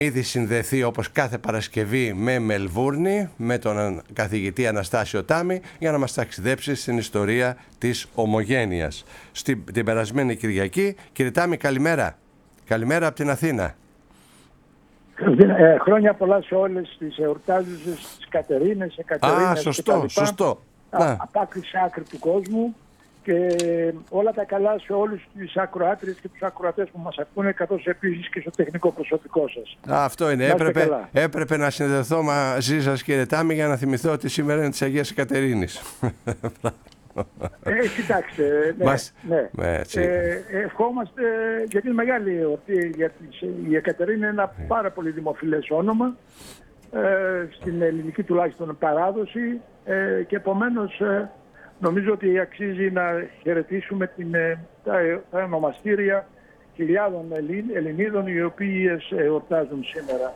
ήδη συνδεθεί όπως κάθε Παρασκευή με Μελβούρνη, με τον καθηγητή Αναστάσιο Τάμι, για να μας ταξιδέψει στην ιστορία της Ομογένειας. Την περασμένη Κυριακή, κύριε Τάμι, καλημέρα. Καλημέρα από την Αθήνα. Χρόνια πολλά σε όλες τις εορτάζουσες, τις Κατερίνες, σωστό. Από άκρη σε άκρη του κόσμου, και όλα τα καλά σε όλους τους ακροάτριες και τους ακροατές που μας ακούνε, καθώς επίσης και στο τεχνικό προσωπικό σας. Αυτό είναι. Έπρεπε να συνδεθώ μαζί σας, κύριε Τάμι, για να θυμηθώ ότι σήμερα είναι της Αγίας Κατερίνης. Κοιτάξτε, ευχόμαστε, γιατί είναι μεγάλη εορτή. Η Εκατερίνη είναι ένα πάρα πολύ δημοφιλές όνομα στην ελληνική τουλάχιστον παράδοση, και επομένως νομίζω ότι αξίζει να χαιρετήσουμε τα ονομαστήρια χιλιάδων Ελληνίδων οι οποίες εορτάζουν σήμερα.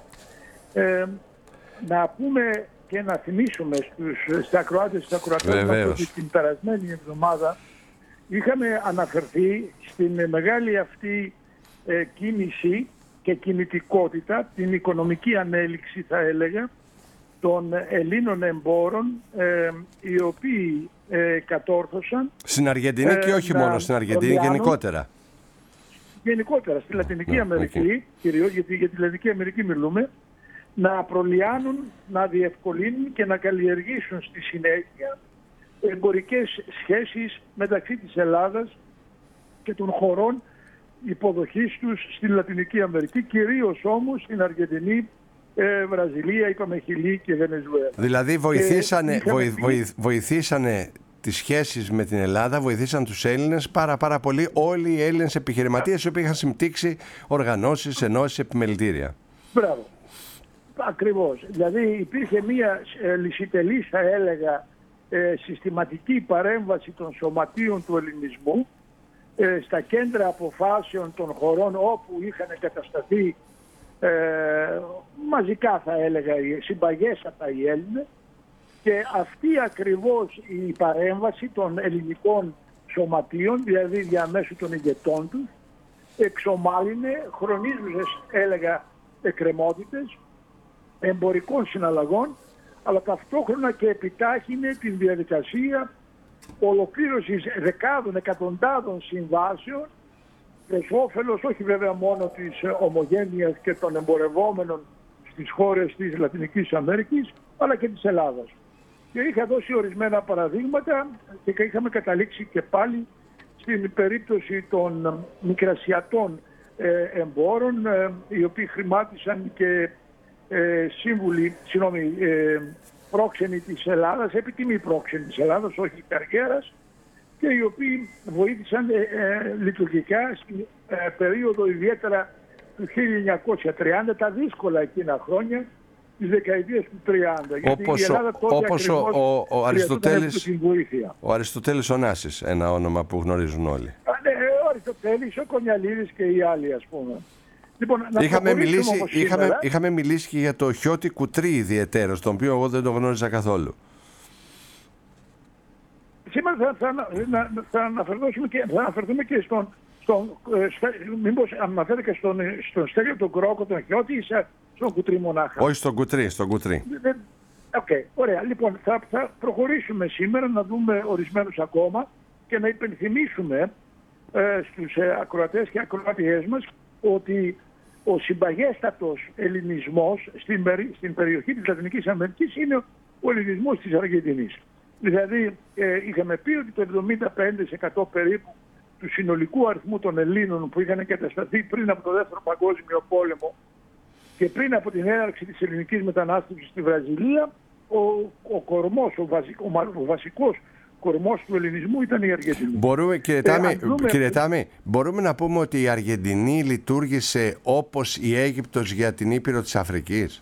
Να πούμε και να θυμίσουμε στους ακροάτες μας ότι την περασμένη εβδομάδα είχαμε αναφερθεί στην μεγάλη αυτή κίνηση και κινητικότητα, την οικονομική ανέλυξη θα έλεγα, των Ελλήνων εμπόρων, οι οποίοι κατόρθωσαν στην Αργεντινή και όχι μόνο στην Αργεντινή, γενικότερα στη Λατινική Αμερική, κυρίως γιατί για τη Λατινική Αμερική μιλούμε, να προλιάνουν, να διευκολύνουν και να καλλιεργήσουν στη συνέχεια εμπορικές σχέσεις μεταξύ της Ελλάδας και των χωρών υποδοχής τους στη Λατινική Αμερική, κυρίως όμως στην Αργεντινή, Βραζιλία, είπαμε Χιλή και Βενεζουέλα. Δηλαδή βοηθήσανε τις σχέσεις με την Ελλάδα, βοηθήσαν τους Έλληνες πάρα πολύ, όλοι οι Έλληνες επιχειρηματίες οι οποίοι είχαν συμπτύξει οργανώσεις, ενώσεις, επιμελητήρια. Μπράβο. Ακριβώς. Δηλαδή υπήρχε μια λυσιτελής, θα έλεγα, συστηματική παρέμβαση των σωματείων του ελληνισμού στα κέντρα αποφάσεων των χωρών όπου είχαν κατασταθεί μαζικά, θα έλεγα, συμπαγέστατα οι Έλληνες, και αυτή ακριβώς η παρέμβαση των ελληνικών σωματείων, δηλαδή διαμέσου των ηγετών τους, εξομάλυνε χρονίζουσες, έλεγα, εκκρεμότητες εμπορικών συναλλαγών, αλλά ταυτόχρονα και επιτάχυνε την διαδικασία ολοκλήρωσης δεκάδων, εκατοντάδων συμβάσεων προς όφελος όχι βέβαια μόνο της Ομογένειας και των εμπορευόμενων στις χώρες της Λατινικής Αμέρικης, αλλά και της Ελλάδας. Και είχα δώσει ορισμένα παραδείγματα και είχαμε καταλήξει και πάλι στην περίπτωση των μικρασιατών εμπόρων, οι οποίοι χρημάτισαν και πρόξενοι της Ελλάδας, επιτιμή πρόξενοι της Ελλάδας, όχι καριέρας, και οι οποίοι βοήθησαν λειτουργικά στην περίοδο ιδιαίτερα του 1930, τα δύσκολα εκείνα χρόνια, τις δεκαετίες του 30. Γιατί η Ελλάδα τότε όπως ο Αριστοτέλης Ωνάσης, ένα όνομα που γνωρίζουν όλοι. Ο Αριστοτέλης, ο Κονιαλίδης και οι άλλοι, ας πούμε. Λοιπόν, είχαμε μιλήσει και για το Χιώτη Κουτρί ιδιαιτέρως, τον οποίο εγώ δεν το γνώριζα καθόλου. Σήμερα θα αναφερθούμε και μήπως αναφέρεται στον Στέλιο τον Κρόκο, τον Χιώτη, ή στον Κουτρί μονάχα? Όχι, στον Κουτρί. Ωραία. Λοιπόν, θα προχωρήσουμε σήμερα να δούμε ορισμένους ακόμα και να υπενθυμίσουμε στους ακροατές και ακροατιές μας ότι ο συμπαγέστατος ελληνισμός στην περιοχή της Λατινικής Αμερικής είναι ο ελληνισμός της Αργεντινής. Δηλαδή είχαμε πει ότι το 75% περίπου του συνολικού αριθμού των Ελλήνων που είχαν εγκατασταθεί πριν από το Δεύτερο Παγκόσμιο Πόλεμο και πριν από την έναρξη της ελληνικής μετανάστευσης στη Βραζιλία, ο βασικός κορμός του ελληνισμού ήταν η Αργεντινή. Κύριε Τάμι, μπορούμε να πούμε ότι η Αργεντινή λειτουργήσε όπως η Αίγυπτος για την Ήπειρο της Αφρικής?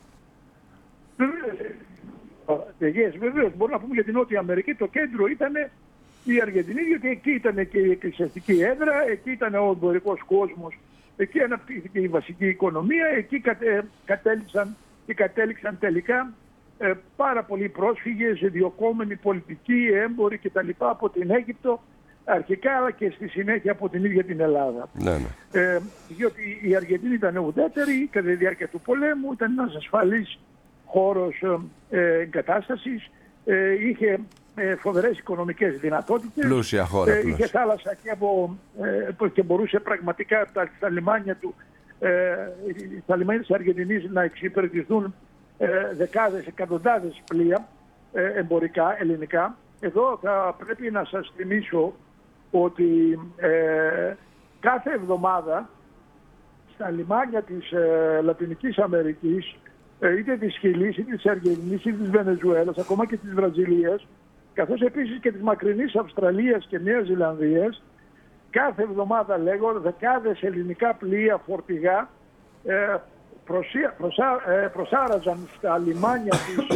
Βεβαίως, μπορούμε να πούμε για την Νότια Αμερική. Το κέντρο ήταν η Αργεντινή, γιατί εκεί ήταν και η εκκλησιαστική έδρα, εκεί ήταν ο εμπορικός κόσμος, εκεί αναπτύχθηκε η βασική οικονομία, εκεί κατέληξαν τελικά πάρα πολλοί πρόσφυγες, διωκόμενοι πολιτικοί, έμποροι κτλ. Από την Αίγυπτο αρχικά αλλά και στη συνέχεια από την ίδια την Ελλάδα. Ναι. Διότι η Αργεντινή ήταν ουδέτερη κατά τη διάρκεια του πολέμου, ήταν ένας ασφαλής χώρος εγκατάστασης, είχε φοβερές οικονομικές δυνατότητες, πλούσια χώρα, είχε θάλασσα και μπορούσε πραγματικά τα λιμάνια του, τα λιμάνια της Αργεντινής να εξυπηρετηθούν δεκάδες, εκατοντάδες πλοία εμπορικά, ελληνικά. Εδώ θα πρέπει να σας θυμίσω ότι κάθε εβδομάδα στα λιμάνια της Λατινικής Αμερικής, είτε της Χιλής, είτε της Αργεντινής, είτε της Βενεζουέλας, ακόμα και της Βραζιλίας, καθώς επίσης και της μακρινής Αυστραλίας και Νέας Ζηλανδίας, κάθε εβδομάδα δεκάδες ελληνικά πλοία φορτηγά προσάραζαν στα λιμάνια της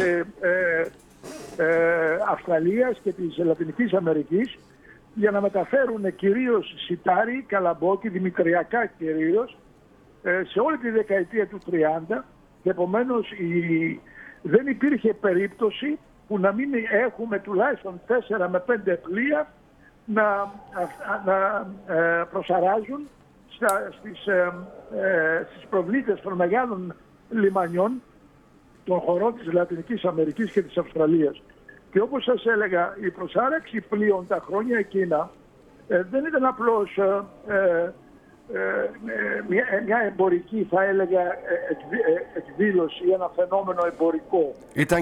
Αυστραλίας και της Λατινικής Αμερικής για να μεταφέρουν κυρίως σιτάρι, καλαμπόκι, δημητριακά κυρίως, σε όλη τη δεκαετία του 30, και επομένως δεν υπήρχε περίπτωση που να μην έχουμε τουλάχιστον 4 με 5 πλοία να προσαράζουν στις προβλήτες των μεγάλων λιμανιών των χωρών της Λατινικής Αμερικής και της Αυστραλίας. Και όπως σας έλεγα, η προσάραξη πλοίων τα χρόνια εκείνα δεν ήταν απλώς μια εμπορική, θα έλεγα, εκδήλωση, ένα φαινόμενο εμπορικό. Ήταν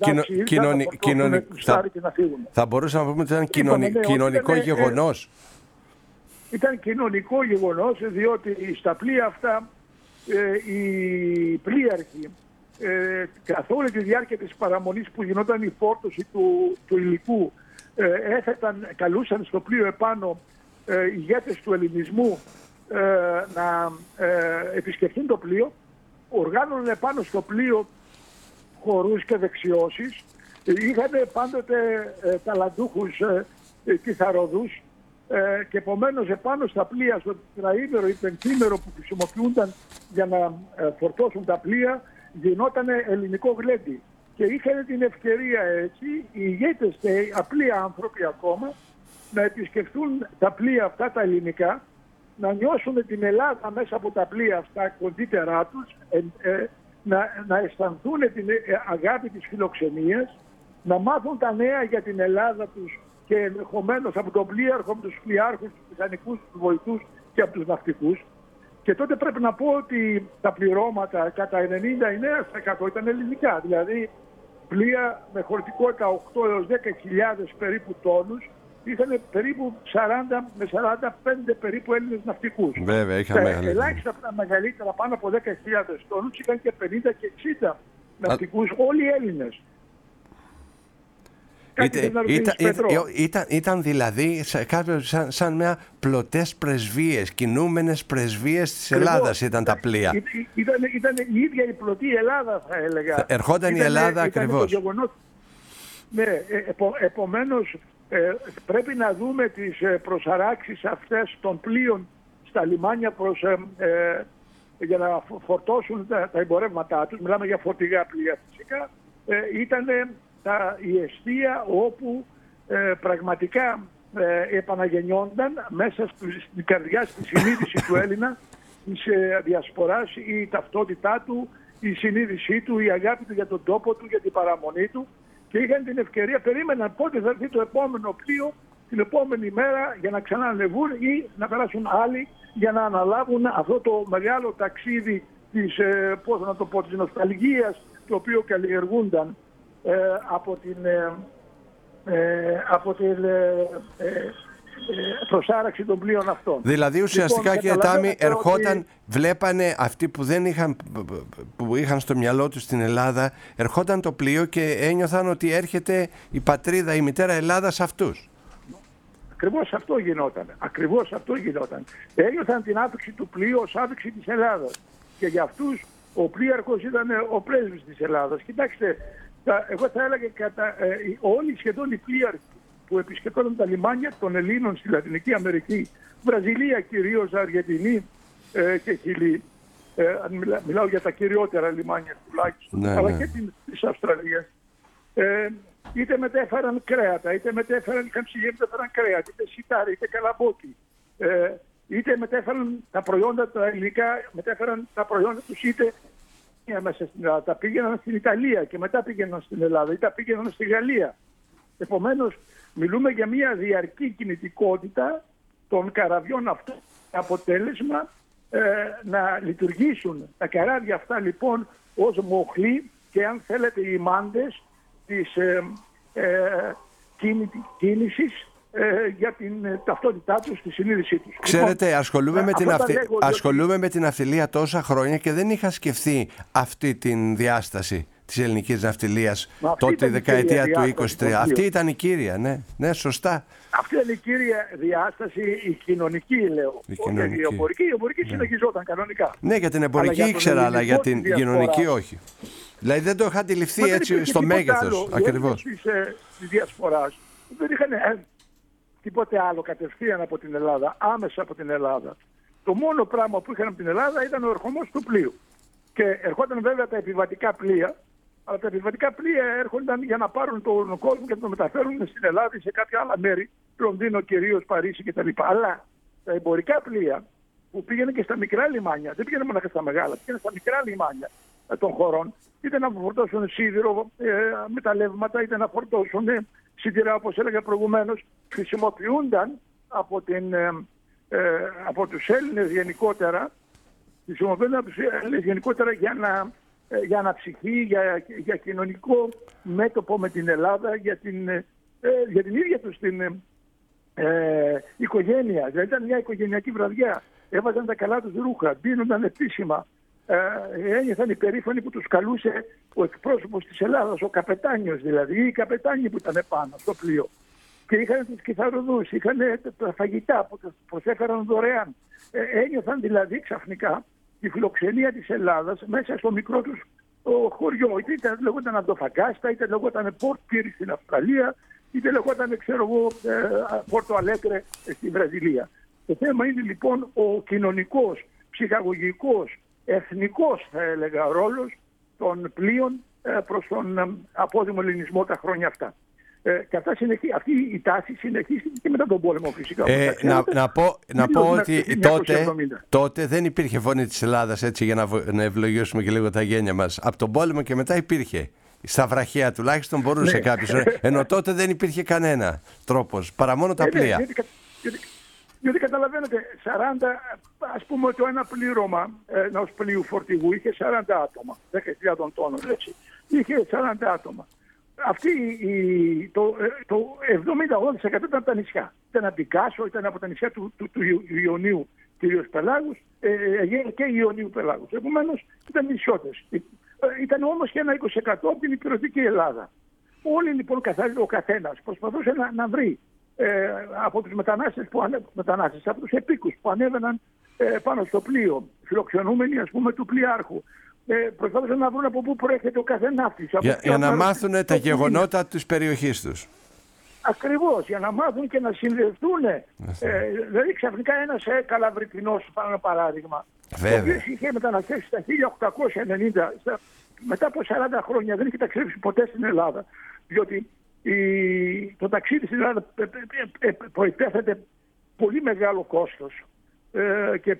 θα μπορούσαμε να πούμε ότι ήταν κοινωνικό γεγονός. Ήταν κοινωνικό γεγονός, διότι στα πλοία αυτά οι πλοίαρχοι καθ' όλη τη διάρκεια της παραμονής που γινόταν η φόρτωση του υλικού καλούσαν στο πλοίο επάνω ηγέτες του ελληνισμού να επισκεφτούν το πλοίο, οργάνωναν επάνω στο πλοίο χορούς και δεξιώσεις, είχαν πάντοτε ταλαντούχους κιθαροδούς, και επομένως επάνω στα πλοία, στο τετραήμερο ή πενθήμερο που χρησιμοποιούνταν για να φορτώσουν τα πλοία, γινόταν ελληνικό γλέντι. Και είχαν την ευκαιρία έτσι οι ηγέτες και οι απλοί άνθρωποι ακόμα να επισκεφθούν τα πλοία αυτά τα ελληνικά, να νιώσουν την Ελλάδα μέσα από τα πλοία αυτά κοντύτερά τους, να αισθανθούν την αγάπη της φιλοξενίας, να μάθουν τα νέα για την Ελλάδα τους και ενδεχομένως από τον πλοίαρχο, από τους πλοιάρχους, τους μηχανικούς, τους βοηθούς και από τους ναυτικούς. Και τότε πρέπει να πω ότι τα πληρώματα κατά 99% ήταν ελληνικά. Δηλαδή πλοία με χωρητικότητα 8 έως 10.000 περίπου τόνους είχαν περίπου 40 με 45 περίπου Έλληνες ναυτικούς. Βέβαια, είχαμε ελάχιστα από τα μεγαλύτερα, πάνω από 10.000 τόνους, είχαν και 50 και 60 ναυτικούς, όλοι οι Έλληνες. Ήταν δηλαδή σαν μια πλωτές πρεσβείες, κινούμενες πρεσβείες της Ελλάδας ήταν τα πλοία. Ήταν η ίδια η πλωτή Ελλάδα, θα έλεγα. Ερχόταν η Ελλάδα ακριβώς. Ναι, επομένως πρέπει να δούμε τις προσαράξεις αυτές των πλοίων στα λιμάνια για να φορτώσουν τα εμπορεύματά τους. Μιλάμε για φορτηγά πλοία φυσικά. Ήταν η εστία όπου πραγματικά επαναγεννιόνταν μέσα στην καρδιά, στη συνείδηση του Έλληνα, της διασποράς, η ταυτότητά του, η συνείδησή του, η αγάπη του για τον τόπο του, για την παραμονή του, και είχαν την ευκαιρία, περίμεναν πότε θα έρθει το επόμενο πλοίο την επόμενη μέρα για να ξανανεβούν ή να περάσουν άλλοι για να αναλάβουν αυτό το μεγάλο ταξίδι της, πώς να το πω, της νοσταλγίας, το οποίο καλλιεργούνταν από την προσάραξη των πλοίων αυτών. Δηλαδή ουσιαστικά, κύριε Τάμι, ερχόταν, βλέπανε αυτοί που είχαν στο μυαλό τους στην Ελλάδα, ερχόταν το πλοίο και ένιωθαν ότι έρχεται η πατρίδα, η μητέρα Ελλάδα σε αυτούς. Ακριβώς αυτό γινόταν. Ένιωθαν την άφηξη του πλοίου ως άφηξη της Ελλάδας. Και για αυτούς ο πλοίαρχος ήταν ο πρέσβης της Ελλάδας. Κοιτάξτε, εγώ θα έλεγα όλοι σχεδόν οι πλοίαρχοι που επισκεφτόταν τα λιμάνια των Ελλήνων στη Λατινική Αμερική, Βραζιλία κυρίως, Αργεντινή και Χιλή, μιλάω για τα κυριότερα λιμάνια τουλάχιστον, αλλά και της Αυστραλίας, είτε μετέφεραν κρέατα, είτε μετέφεραν καμψυγεία, μετέφεραν κρέατα, είτε σιτάρι, είτε καλαμπόκι, είτε μετέφεραν τα προϊόντα τα ελληνικά, μετέφεραν τα προϊόντα τους είτε μέσα στην Ελλάδα, τα πήγαιναν στην Ιταλία και μετά πήγαιναν στην Ελλάδα ή τα πήγαιναν στη Γαλλία. Επομένως, μιλούμε για μια διαρκή κινητικότητα των καραβιών αυτών, αποτέλεσμα να λειτουργήσουν τα καράβια αυτά λοιπόν ως μοχλή και αν θέλετε οι μάντες της κίνησης για την ταυτότητά τους, τη συνείδησή τους. Ξέρετε, λοιπόν, ασχολούμαι με την ναυτιλία τόσα χρόνια και δεν είχα σκεφτεί αυτή την διάσταση της ελληνικής ναυτιλίας τότε, η δεκαετία του 23. Αυτή ήταν η κύρια, ναι, σωστά. Αυτή είναι η κύρια διάσταση, η κοινωνική, λέω. Η εμπορική συνεχιζόταν κανονικά. Ναι, για την εμπορική ήξερα, αλλά για την κοινωνική όχι. Δηλαδή δεν το είχα αντιληφθεί έτσι στο μέγεθος ακριβώς. Της διασποράς δεν είχαν τίποτε άλλο κατευθείαν από την Ελλάδα, άμεσα από την Ελλάδα. Το μόνο πράγμα που είχαν από την Ελλάδα ήταν ο ερχομός του πλοίου. Και ερχόταν βέβαια τα επιβατικά πλοία, αλλά τα επιβατικά πλοία έρχονταν για να πάρουν τον κόσμο και να το μεταφέρουν στην Ελλάδα ή σε κάποια άλλα μέρη, Λονδίνο κυρίως, Παρίσι κτλ. Αλλά τα εμπορικά πλοία που πήγαιναν και στα μικρά λιμάνια, δεν πήγαιναν μόνο στα μεγάλα, πήγαιναν στα μικρά λιμάνια των χωρών, είτε να φορτώσουν σίδηρο, μεταλλεύματα, είτε να φορτώσουν σιτηρά, όπως έλεγα προηγουμένως, χρησιμοποιούνταν από τους Έλληνες γενικότερα, για αναψυχή, για κοινωνικό μέτωπο με την Ελλάδα, για την ίδια τους την οικογένεια. Δηλαδή ήταν μια οικογενειακή βραδιά. Έβαζαν τα καλά τους ρούχα, ντύνονταν επίσημα. Ένιωθαν υπερήφανοι που τους καλούσε ο εκπρόσωπος της Ελλάδας, ο καπετάνιος δηλαδή, ή οι καπετάνοι που ήταν πάνω στο πλοίο. Και είχαν τους κιθαροδούς, είχαν τα φαγητά που τους προσέφεραν δωρεάν. Ένιωθαν δηλαδή ξαφνικά τη φιλοξενία της Ελλάδας μέσα στο μικρό τους χωριό. Είτε λεγόταν Αντοφαγκάστα, είτε λεγόταν Πορτ Πίρι στην Αυστραλία, είτε λεγόταν, Πόρτο Αλέγκρε στη Βραζιλία. Το θέμα είναι λοιπόν ο κοινωνικός, ψυχαγωγικός, εθνικός θα έλεγα ρόλος των πλοίων προς τον απόδημο ελληνισμό τα χρόνια αυτά. Και αυτή η τάση συνεχίστηκε και μετά τον πόλεμο φυσικά. Να πω ότι τότε δεν υπήρχε φωνή της Ελλάδας, έτσι, για να ευλογήσουμε και λίγο τα γένια μας. Από τον πόλεμο και μετά υπήρχε. Στα βραχαία τουλάχιστον μπορούσε κάποιος. Ενώ τότε δεν υπήρχε κανένα τρόπος, παρά μόνο τα πλοία. Διότι καταλαβαίνετε, ας πούμε ότι το ένα πλήρωμα ενός πλοίου φορτηγού είχε 40 άτομα, 10.000 τόνων, έτσι. Είχε 40 άτομα. Αυτή το 70-80% ήταν από τα νησιά. Ήταν από την Κάσο, ήταν από τα νησιά του Ιωνίου κυρίως πελάγους και Ιωνίου πελάγους. Επομένως ήταν νησιώτες. Ήταν όμως και ένα 20% από την υπηρετική Ελλάδα. Όλοι λοιπόν ο καθένας προσπαθούσε να βρει από τους μετανάστες, από τους επίκους που ανέβαιναν πάνω στο πλοίο, φιλοξενούμενοι ας πούμε του πλοιάρχου. Προσπάθησαν να βρουν από πού προέρχεται ο κάθε ναύτης. Για να μάθουν τα γεγονότα της περιοχής τους. Ακριβώς, για να μάθουν και να συνδεθούν. Δηλαδή ξαφνικά ένας Καλαβριτινός, πάνω ένα παράδειγμα, ο οποίος είχε μεταναστεύσει στα 1890, μετά από 40 χρόνια δεν είχε ταξιδέψει ποτέ στην Ελλάδα, διότι το ταξίδι στην Ελλάδα προϋπέθεται πολύ μεγάλο κόστος και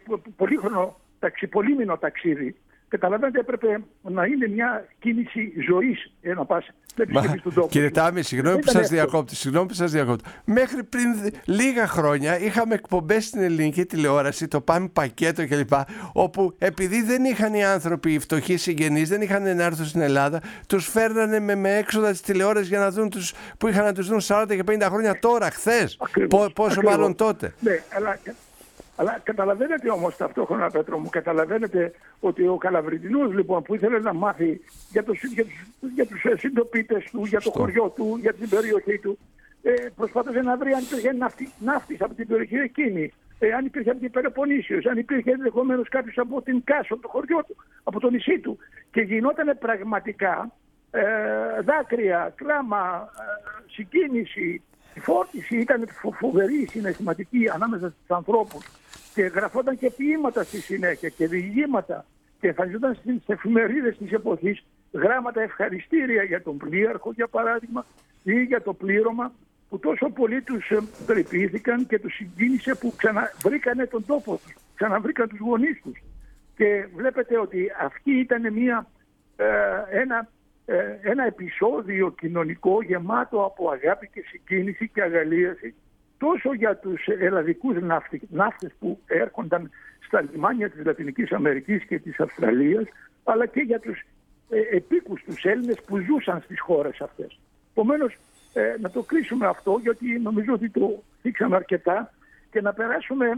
πολύμηνο ταξίδι. Καταλαβαίνετε, έπρεπε να είναι μια κίνηση ζωής να πας να επισκεφτείς τον τόπο. Κύριε Τάμι, συγγνώμη που σας διακόπτω. Μέχρι πριν λίγα χρόνια είχαμε εκπομπές στην ελληνική τηλεόραση, το Πάμε Πακέτο κλπ. Όπου επειδή δεν είχαν οι άνθρωποι, οι φτωχοί συγγενείς, δεν είχαν να έρθουν στην Ελλάδα, τους φέρνανε με έξοδα της τηλεόρασης για να δουν που είχαν να τους δουν 40 και 50 χρόνια τώρα, χθες. Πόσο μάλλον τότε. Ναι, αλλά καταλαβαίνετε όμως ταυτόχρονα, Πέτρο μου, καταλαβαίνετε ότι ο Καλαβριτινός λοιπόν που ήθελε να μάθει για τους συντοπίτες του, για το χωριό του, για την περιοχή του, προσπάθησε να βρει αν υπήρχε ναύτης από την περιοχή εκείνη, αν υπήρχε από την Πελοποννήσιος, αν υπήρχε ενδεχομένως κάποιος από την Κάσο, από το χωριό του, από το νησί του. Και γινόταν πραγματικά δάκρυα, κλάμα, συγκίνηση. Η φόρτιση ήταν φοβερή, συναισθηματική ανάμεσα στους ανθρώπους και γραφόταν και ποίηματα στη συνέχεια και διηγήματα και εμφανιζόταν στις εφημερίδες της εποχής γράμματα ευχαριστήρια για τον πλοίαρχο, για παράδειγμα, ή για το πλήρωμα που τόσο πολύ τους περιποιήθηκαν και τους συγκίνησε που ξαναβρήκανε τον τόπο τους, ξαναβρήκαν τους γονείς τους. Και βλέπετε ότι αυτή ήταν ένα επεισόδιο κοινωνικό γεμάτο από αγάπη και συγκίνηση και αγαλίαση, τόσο για τους ελλαδικούς ναύτες που έρχονταν στα λιμάνια της Λατινικής Αμερικής και της Αυστραλίας, αλλά και για τους επίκους τους Έλληνες που ζούσαν στις χώρες αυτές. Επομένως, να το κλείσουμε αυτό, γιατί νομίζω ότι το δείξαμε αρκετά, και να περάσουμε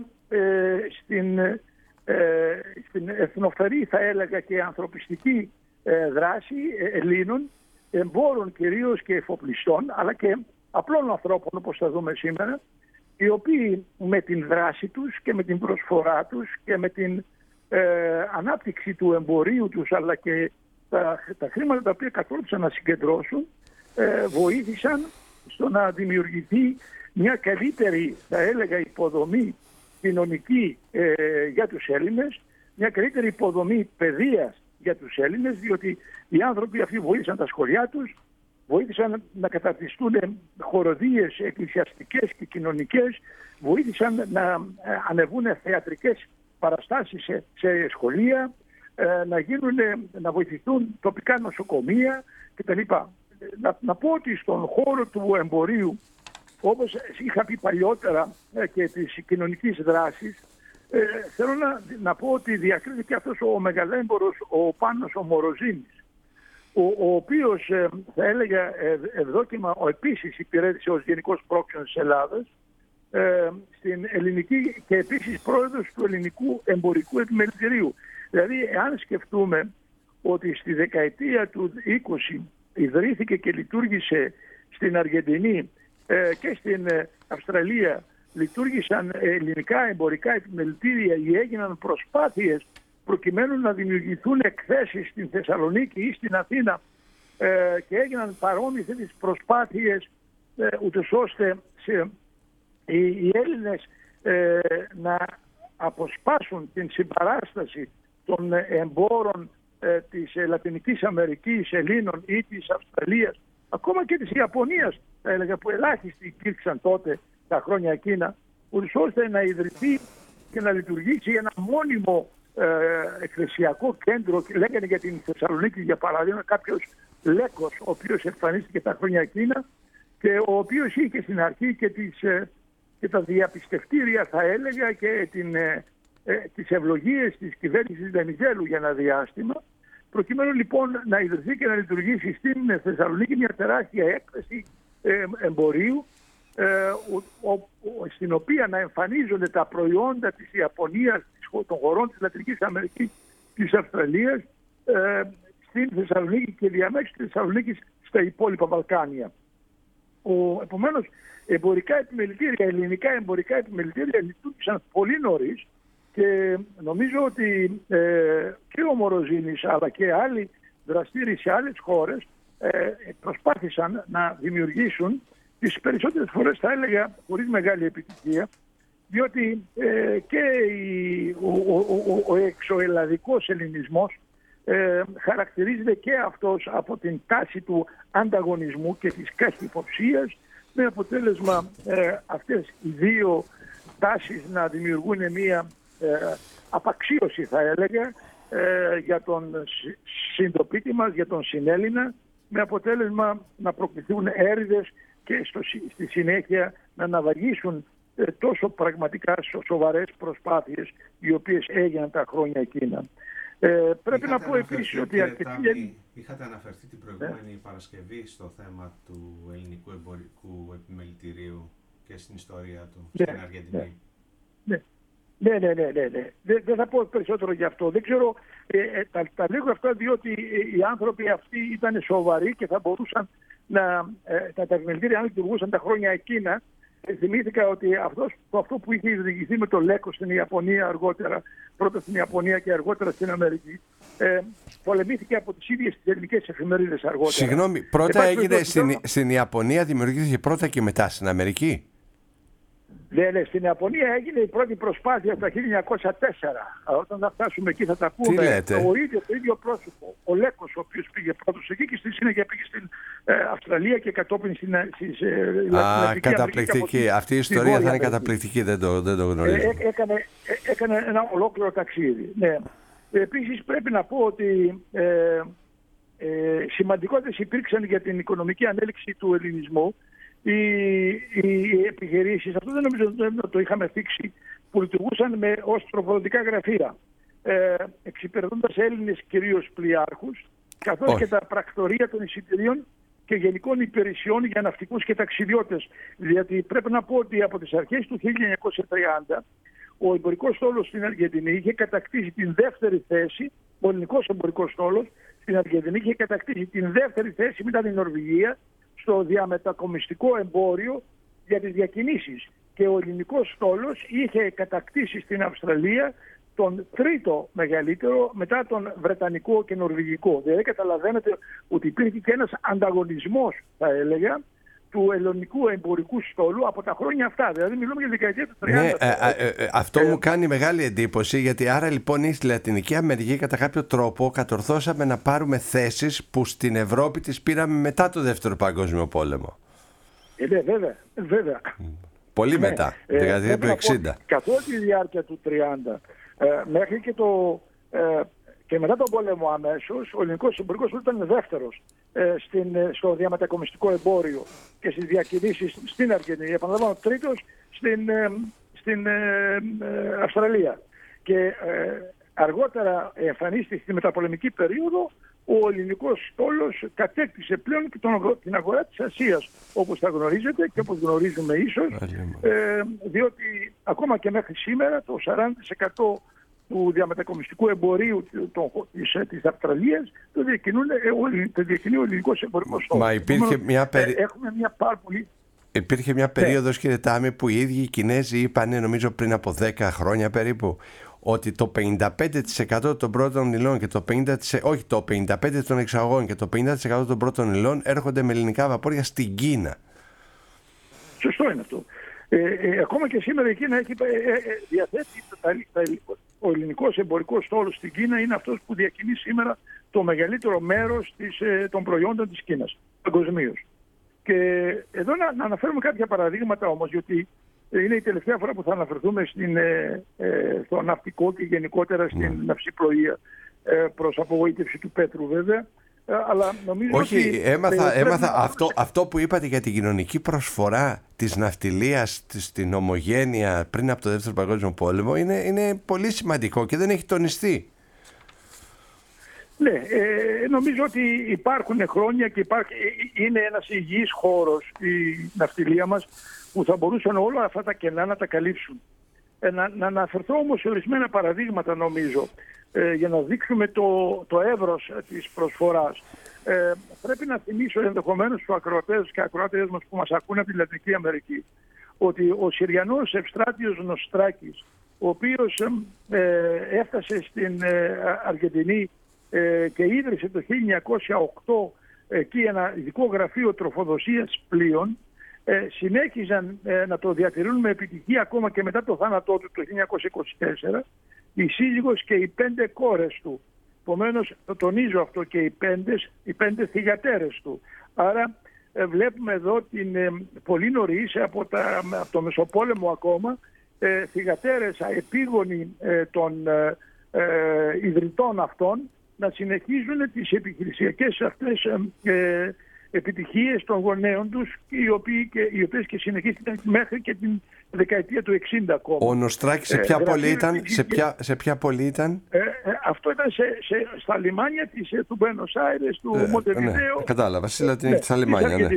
στην εθνοφερή, θα έλεγα, και ανθρωπιστική δράση Ελλήνων, εμπόρων κυρίως και εφοπλιστών, αλλά και απλών ανθρώπων, όπως θα δούμε σήμερα, οι οποίοι με την δράση τους και με την προσφορά τους και με την ανάπτυξη του εμπορίου τους, αλλά και τα χρήματα τα οποία καθόντουσαν να συγκεντρώσουν, βοήθησαν στο να δημιουργηθεί μια καλύτερη, θα έλεγα, υποδομή κοινωνική για τους Έλληνες, μια καλύτερη υποδομή παιδείας για τους Έλληνες, διότι οι άνθρωποι αυτοί βοήθησαν τα σχολεία τους, βοήθησαν να καταρτιστούν χοροδίες εκκλησιαστικές και κοινωνικές, βοήθησαν να ανεβούν θεατρικές παραστάσεις σε σχολεία, να βοηθηθούν τοπικά νοσοκομεία κτλ. Να πω ότι στον χώρο του εμπορίου, όπως είχα πει παλιότερα, και της κοινωνικής δράσης, θέλω να πω ότι διακρίθηκε αυτός ο μεγαλέμπορος, ο Πάνος ο Μοροζίνης, ο οποίος, θα έλεγα, ευδόκιμα επίσης υπηρέτησε ως Γενικός Πρόξενος της Ελλάδας στην ελληνική, και επίσης πρόεδρος του Ελληνικού Εμπορικού Επιμελητηρίου. Δηλαδή, εάν σκεφτούμε ότι στη δεκαετία του 20 ιδρύθηκε και λειτουργήσε στην Αργεντινή και στην Αυστραλία, λειτουργήσαν ελληνικά εμπορικά επιμελητήρια ή έγιναν προσπάθειες προκειμένου να δημιουργηθούν εκθέσεις στην Θεσσαλονίκη ή στην Αθήνα, και έγιναν παρόμοιες τις προσπάθειες ούτως ώστε οι Έλληνες να αποσπάσουν την συμπαράσταση των εμπόρων της Λατινικής Αμερικής, Ελλήνων ή της Αυστραλίας, ακόμα και της Ιαπωνίας, θα έλεγα, που ελάχιστοι υπήρξαν τότε τα χρόνια εκείνα, ώστε να ιδρυθεί και να λειτουργήσει ένα μόνιμο εκκλησιακό κέντρο. Λέγανε για την Θεσσαλονίκη, για παράδειγμα, κάποιος Λέκος, ο οποίος εμφανίστηκε τα χρόνια εκείνα και ο οποίος είχε στην αρχή και τα διαπιστευτήρια, θα έλεγα, και τις ευλογίες της κυβέρνησης Βενιζέλου για ένα διάστημα, προκειμένου λοιπόν να ιδρυθεί και να λειτουργήσει στην Θεσσαλονίκη μια τεράστια έκθεση εμπορίου, στην οποία να εμφανίζονται τα προϊόντα της Ιαπωνίας, των χωρών της Λατινικής Αμερικής, της Αυστραλίας, στην Θεσσαλονίκη και διαμέσου της Θεσσαλονίκης στα υπόλοιπα Βαλκάνια. Επομένως, εμπορικά επιμελητήρια, ελληνικά εμπορικά επιμελητήρια λειτουργήσαν πολύ νωρίς, και νομίζω ότι και ο Μοροζίνης αλλά και άλλοι δραστήριοι σε άλλες χώρες προσπάθησαν να δημιουργήσουν, τις περισσότερες φορές θα έλεγα χωρίς μεγάλη επιτυχία, διότι και ο εξωελλαδικός ελληνισμός χαρακτηρίζεται και αυτός από την τάση του ανταγωνισμού και της καχυποψίας, με αποτέλεσμα αυτές οι δύο τάσεις να δημιουργούν μία απαξίωση, θα έλεγα, για τον συντοπίτη μας, για τον συνέλληνα, με αποτέλεσμα να προκληθούν έρηδες και στη συνέχεια να αναβαγίσουν τόσο πραγματικά σοβαρές προσπάθειες οι οποίες έγιναν τα χρόνια εκείνα. Πρέπει να πω επίσης ότι είχατε αναφερθεί την προηγούμενη Παρασκευή στο θέμα του ελληνικού εμπορικού επιμελητηρίου και στην ιστορία του στην Αργεντινή. Ναι. Δεν θα πω περισσότερο γι' αυτό. Δεν ξέρω, τα λέγω αυτά διότι οι άνθρωποι αυτοί ήταν σοβαροί και θα μπορούσαν τα επιμελητήρια, αν λειτουργούσαν τα χρόνια εκείνα. Θυμήθηκα ότι αυτό που είχε διηγηθεί με το Λέκο στην Ιαπωνία αργότερα, πρώτα στην Ιαπωνία και αργότερα στην Αμερική, πολεμήθηκε από τις ίδιες τις ελληνικές εφημερίδες αργότερα. Συγγνώμη, πρώτα έγινε στην Ιαπωνία, δημιουργήθηκε πρώτα και μετά στην Αμερική. Ναι, στην Ιαπωνία έγινε η πρώτη προσπάθεια το 1904. Όταν θα φτάσουμε εκεί θα τα πούμε. Το ίδιο πρόσωπο, ο Λέκος, ο οποίος πήγε πρώτος εκεί και στη συνέχεια πήγε στην Αυστραλία και κατόπιν στην καταπληκτική. Αυτή η ιστορία θα είναι καταπληκτική, δεν το γνωρίζω. Έκανε ένα ολόκληρο ταξίδι. Ναι. Επίσης πρέπει να πω ότι σημαντικότητες υπήρξαν για την οικονομική ανέλυξη του ελληνισμού οι επιχειρήσεις, αυτό δεν νομίζω ότι το είχαμε θίξει, που λειτουργούσαν ως τροφοδοτικά γραφεία, εξυπηρετώντας Έλληνες κυρίως πλοιάρχους, καθώς και τα πρακτορεία των εισιτηρίων και γενικών υπηρεσιών για ναυτικούς και ταξιδιώτες. Γιατί πρέπει να πω ότι από τις αρχές του 1930 ο εμπορικός στόλος στην Αργεντινή είχε κατακτήσει την δεύτερη θέση, ο ελληνικός εμπορικός στόλος στην Αργεντινή είχε κατακτήσει την δεύτερη θέση μετά την Νορβηγία στο διαμετακομιστικό εμπόριο για τις διακινήσεις. Και ο ελληνικός στόλος είχε κατακτήσει στην Αυστραλία τον τρίτο μεγαλύτερο μετά τον βρετανικό και νορβηγικό. Δηλαδή καταλαβαίνετε ότι υπήρχε και ένας ανταγωνισμός, θα έλεγα, του ελληνικού εμπορικού στόλου από τα χρόνια αυτά. Δηλαδή μιλούμε για δεκαετία του 30. Ναι, αυτό μου κάνει μεγάλη εντύπωση, γιατί άρα λοιπόν στη Λατινική Αμερική κατά κάποιο τρόπο κατορθώσαμε να πάρουμε θέσεις που στην Ευρώπη τις πήραμε μετά το Δεύτερο Παγκόσμιο Πόλεμο. Ναι, βέβαια. Πολύ μετά, δεκαετία του 60. Καθ' όλη τη διάρκεια του 30 μέχρι και μετά τον πόλεμο αμέσως, ο ελληνικός εμπορικός ήταν δεύτερος στο διαμετακομιστικό εμπόριο και στις διακινήσεις στην Αργεντινή. Επαναλαμβάνω, τρίτος στην Αυστραλία. Και αργότερα εμφανίστηκε στη μεταπολεμική περίοδο ο ελληνικός στόλος κατέκτησε πλέον και την αγορά της Ασίας, όπως τα γνωρίζετε και όπως γνωρίζουμε ίσως, διότι ακόμα και μέχρι σήμερα το 40% του διαμετακομιστικού εμπορίου της Αυστραλίας το διακινεί ο ελληνικός εμπορικός στόλος. Μα υπήρχε έχουμε μια πάρα πολύ... Υπήρχε μια περίοδος, κύριε Τάμι, που οι ίδιοι οι Κινέζοι είπαν, νομίζω πριν από 10 χρόνια περίπου, ότι το 55% των πρώτων υλών και το 55% των εξαγωγών και το 50% των πρώτων υλών έρχονται με ελληνικά βαπόρια στην Κίνα. Σωστό είναι αυτό. Ακόμα και σήμερα η Κίνα έχει διαθέτει ο ελληνικός εμπορικός στόλος στην Κίνα είναι αυτός που διακινεί σήμερα το μεγαλύτερο μέρος των προϊόντων της Κίνας παγκοσμίως. Και εδώ να αναφέρουμε κάποια παραδείγματα όμως, γιατί είναι η τελευταία φορά που θα αναφερθούμε στο ναυτικό και γενικότερα στην ναυσιπλοεία, προς απογοήτευση του Πέτρου βέβαια. Αλλά νομίζω ότι έμαθα αυτό που είπατε για την κοινωνική προσφορά της ναυτιλίας στην Ομογένεια πριν από το Δεύτερο Παγκόσμιο Πόλεμο είναι πολύ σημαντικό και δεν έχει τονιστεί. Ναι, νομίζω ότι υπάρχουν χρόνια και είναι ένας υγιής χώρος η ναυτιλία μας που θα μπορούσαν όλα αυτά τα κενά να τα καλύψουν. Να αναφερθώ όμως σε ορισμένα παραδείγματα νομίζω για να δείξουμε το εύρος της προσφοράς. Πρέπει να θυμίσω ενδεχομένως στους ακροατές και ακροατές μας που μας ακούνε από τη Λατινική Αμερική ότι ο Συριανός Ευστράτιος Νοστράκης, ο οποίος έφτασε στην Αργεντινή και ίδρυσε το 1908 εκεί ένα ειδικό γραφείο τροφοδοσίας πλοίων, συνέχιζαν να το διατηρούν με επιτυχία ακόμα και μετά το θάνατό του το 1924, η σύζυγος και οι 5 κόρες του. Επομένως, το τονίζω αυτό, και οι 5 θυγατέρες του. Άρα βλέπουμε εδώ πολύ νωρίς από το Μεσοπόλεμο ακόμα θυγατέρες επίγονοι των ιδρυτών αυτών να συνεχίζουν τις επιχειρησιακές αυτές επιτυχίες των γονέων τους, οι οποίες και συνεχίστηκαν μέχρι και την δεκαετία του 60 ακόμα. Ο Νοστράκης σε ποια πόλη ήταν? Αυτό ήταν στα λιμάνια του Μπουένος Άιρες, του Μοντεβιδέο. Κατάλαβα, στα λιμάνια.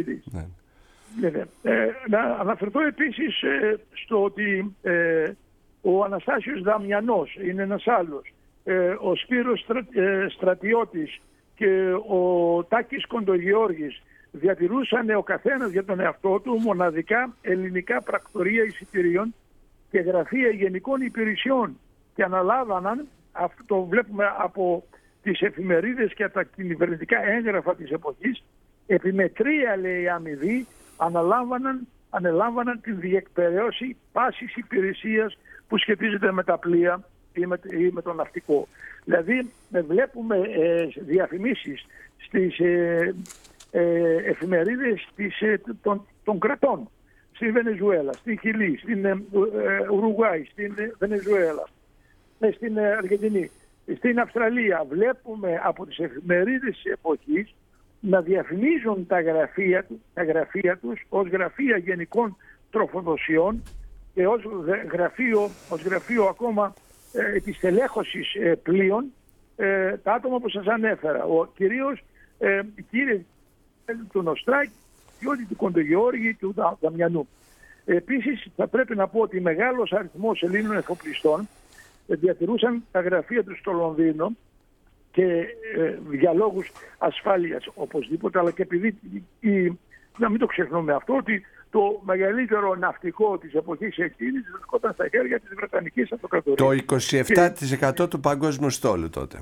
Να αναφερθώ επίσης στο ότι ο Αναστάσιος Δαμιανός είναι ένας άλλος. Ο Σπύρος Στρατιώτης και ο Τάκης Κοντογιώργης διατηρούσαν ο καθένας για τον εαυτό του μοναδικά ελληνικά πρακτορεία εισιτηρίων και γραφεία γενικών υπηρεσιών και αναλάβαναν, αυτό το βλέπουμε από τις εφημερίδες και τα κυβερνητικά έγγραφα της εποχής, επιμετρία λέει αμοιβή, αναλάμβαναν ανελάμβαναν την διεκπαιρέωση πάσης υπηρεσίας που σχετίζεται με τα πλοία ή με το ναυτικό. Δηλαδή βλέπουμε διαφημίσεις στις εφημερίδες των κρατών, στην Βενεζουέλα, στην Χιλή, στην Ουρουγουάη, στην Βενεζουέλα, στην Αργεντινή, στην Αυστραλία. Βλέπουμε από τις εφημερίδες της εποχής να διαφημίζουν τα γραφεία τους ως γραφεία γενικών τροφοδοσιών και ως γραφείο ακόμα της τελέχωσης πλοίων, τα άτομα που σας ανέφερα. Κυρίως κύριε του Νοστράκη και όλοι του Κοντογεώργη και του Δαμιανού. Επίσης θα πρέπει να πω ότι μεγάλος αριθμός Ελλήνων εφοπλιστών διατηρούσαν τα γραφεία τους στο Λονδίνο και για λόγους ασφάλειας οπωσδήποτε, αλλά και επειδή να μην το ξεχνούμε αυτό, ότι το μεγαλύτερο ναυτικό της εποχής εκείνης βρισκόταν στα χέρια της Βρετανικής Αυτοκρατορίας. Το 27% του παγκόσμιου στόλου τότε.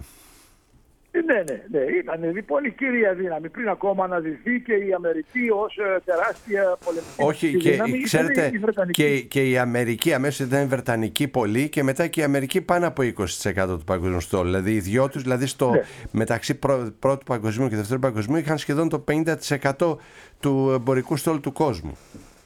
Ναι. Ήταν λοιπόν η κύρια δύναμη πριν ακόμα αναδειχθεί και η Αμερική ως τεράστια πολεμική δύναμη. Όχι, ξέρετε, και η Αμερική αμέσως ήταν βρετανική πολύ και μετά και η Αμερική πάνω από 20% του παγκόσμιου στόλου. Δηλαδή οι δυο τους, δηλαδή μεταξύ πρώτου παγκοσμίου και δεύτερου παγκοσμίου, είχαν σχεδόν το 50% του εμπορικού στόλου του κόσμου.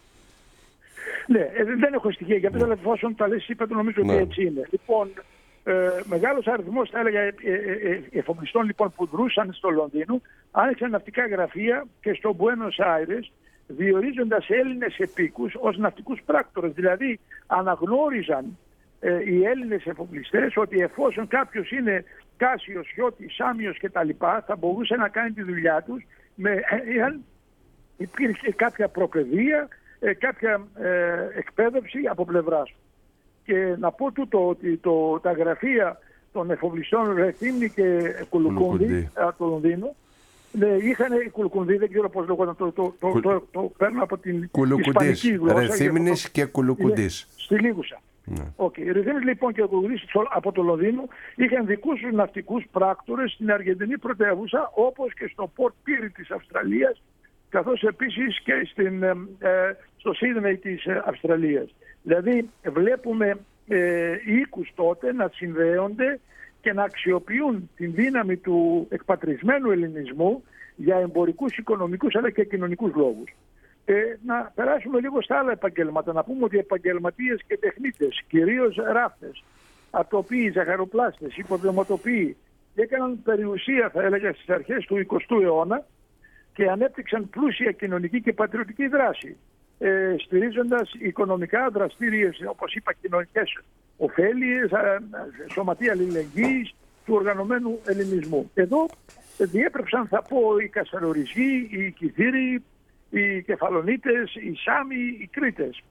Ναι, δεν έχω στοιχεία για αυτό, αλλά εφόσον τα λες είπα, το νομίζω ότι έτσι είναι. Λοιπόν, μεγάλος αριθμός, θα έλεγα, εφοπλιστών λοιπόν, που δρούσαν στο Λονδίνο, άνοιξαν ναυτικά γραφεία και στο Μπουένος Άιρες, διορίζοντας Έλληνες επίκους ως ναυτικούς πράκτορες. Δηλαδή αναγνώριζαν οι Έλληνες εφοπλιστές ότι εφόσον κάποιος είναι Κάσιος, Χιώτης, Σάμιος κτλ., θα μπορούσε να κάνει τη δουλειά τους εάν υπήρχε κάποια προπαιδεία, κάποια εκπαίδευση από πλευράς. Και να πω τούτο ότι τα γραφεία των εφοπλιστών Ρεθύμνη και Κουλουκούντι από το Λονδίνο είχαν Κουλουκούντι, δεν ξέρω πώς λέγονταν, το παίρνω από την ισπανική γλώσσα. Ρεθύμνης και Κουλουκούντις. Στη Λίγουσα. Οι Ρεθύμνης λοιπόν και Κουλουκούντις από το Λονδίνο είχαν δικούς τους ναυτικούς πράκτορες στην Αργεντινή πρωτεύουσα, όπως και στο Port Pirie της Αυστραλίας, καθώς επίσης και στο Σίδνεϊ της Αυστραλίας. Δηλαδή βλέπουμε οίκους τότε να συνδέονται και να αξιοποιούν την δύναμη του εκπατρισμένου ελληνισμού για εμπορικούς, οικονομικούς αλλά και κοινωνικούς λόγους. Να περάσουμε λίγο στα άλλα επαγγέλματα. Να πούμε ότι επαγγελματίες και τεχνίτες, κυρίως ράφτες, ατοπίοι, ζαχαροπλάστες, υποδεματοποιοί, έκαναν περιουσία, θα έλεγα, στις αρχές του 20ου αιώνα και ανέπτυξαν πλούσια κοινωνική και πατριωτική δράση, στηρίζοντας οικονομικά δραστήριες, όπως είπα, κοινωνικές ωφέλειες, σωματεία αλληλεγγύης του οργανωμένου ελληνισμού. Εδώ διέπρεψαν, θα πω, οι Κασαροριζοί, οι Κυθύριοι, οι Κεφαλονίτες, οι Σάμοι, οι Κρήτες.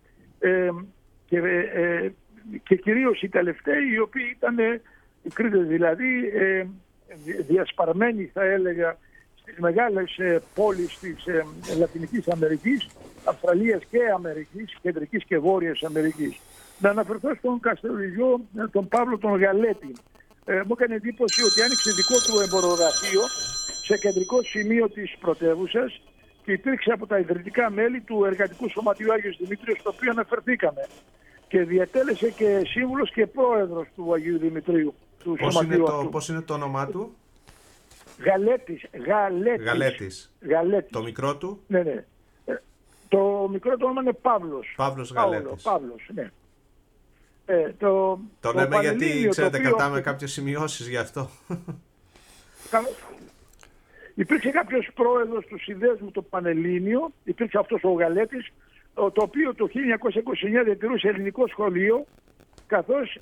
Και κυρίως οι τελευταίοι, οι οποίοι ήταν οι Κρήτες, δηλαδή διασπαρμένοι, θα έλεγα, στις μεγάλες πόλεις της Λατινικής Αμερικής, Αυστραλίας και Αμερικής, Κεντρικής και Βόρειας Αμερικής. Να αναφερθώ στον Καστοριζιό, τον Παύλο τον Γαλέτη. Μου έκανε εντύπωση ότι άνοιξε δικό του εμπορογραφείο σε κεντρικό σημείο της πρωτεύουσας και υπήρξε από τα ιδρυτικά μέλη του Εργατικού Σωματείου Άγιος Δημήτριος, στο οποίο αναφερθήκαμε. Και διατέλεσε και σύμβουλος και πρόεδρος του Αγίου Δημητρίου, του σωματείου αυτού. Πώς είναι το όνομά του? Γαλέτης. Το μικρό του? Ναι. Το μικρό του όνομα είναι Παύλος. Παύλος Γαλέτης. Παύλος, ναι. Το λέμε γιατί, ξέρετε, κρατάμε κάποιες σημειώσεις γι' αυτό. Υπήρξε κάποιος πρόεδρος του συνδέσμου το Πανελλήνιο, υπήρξε αυτός ο Γαλέτης, το οποίο το 1929 διατηρούσε ελληνικό σχολείο, καθώς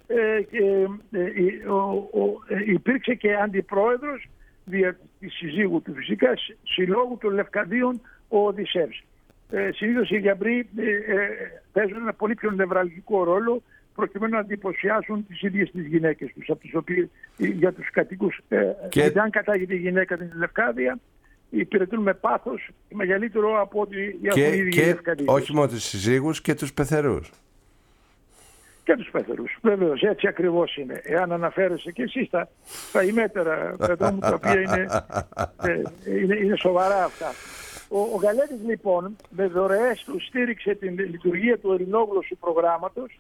υπήρξε και αντιπρόεδρος δια της συζύγου του, φυσικά, συλλόγου των Λευκαδίων ο Οδυσσεύς. Συνήθως οι Γιαμπροί παίζουν ένα πολύ πιο νευραλγικό ρόλο, προκειμένου να εντυπωσιάσουν τις ίδιες τις γυναίκες τους, από τις οποίες, για τους κατοίκους, γιατί αν κατάγεται η γυναίκα την Λευκάδια, υπηρετούν με πάθος μεγαλύτερο από ό,τι οι ίδιοι οι Λευκαδίες. Όχι μόνο τους συζύγους, και τους πεθερούς. Και τους πεθερούς, βεβαίως, έτσι ακριβώς είναι. Εάν αναφέρεσαι και εσύ τα ημέτερα, παιδό μου, τα οποία είναι σοβαρά αυτά. Ο Γαλέτης λοιπόν με δωρεές του στήριξε την λειτουργία του ελληνόγλωσσου προγράμματος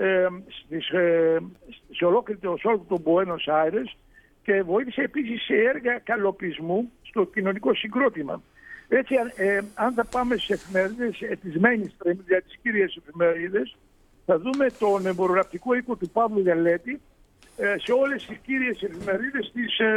σε ολόκληρο τον Buenos Aires και βοήθησε επίσης σε έργα καλοπισμού στο κοινωνικό συγκρότημα. Έτσι, αν θα πάμε στις εφημερίδες της mainstream, δηλαδή τις κύριες εφημερίδες, θα δούμε τον εμπορογραφικό οίκο του Παύλου Γαλέτη σε όλες τις κύριες εφημερίδες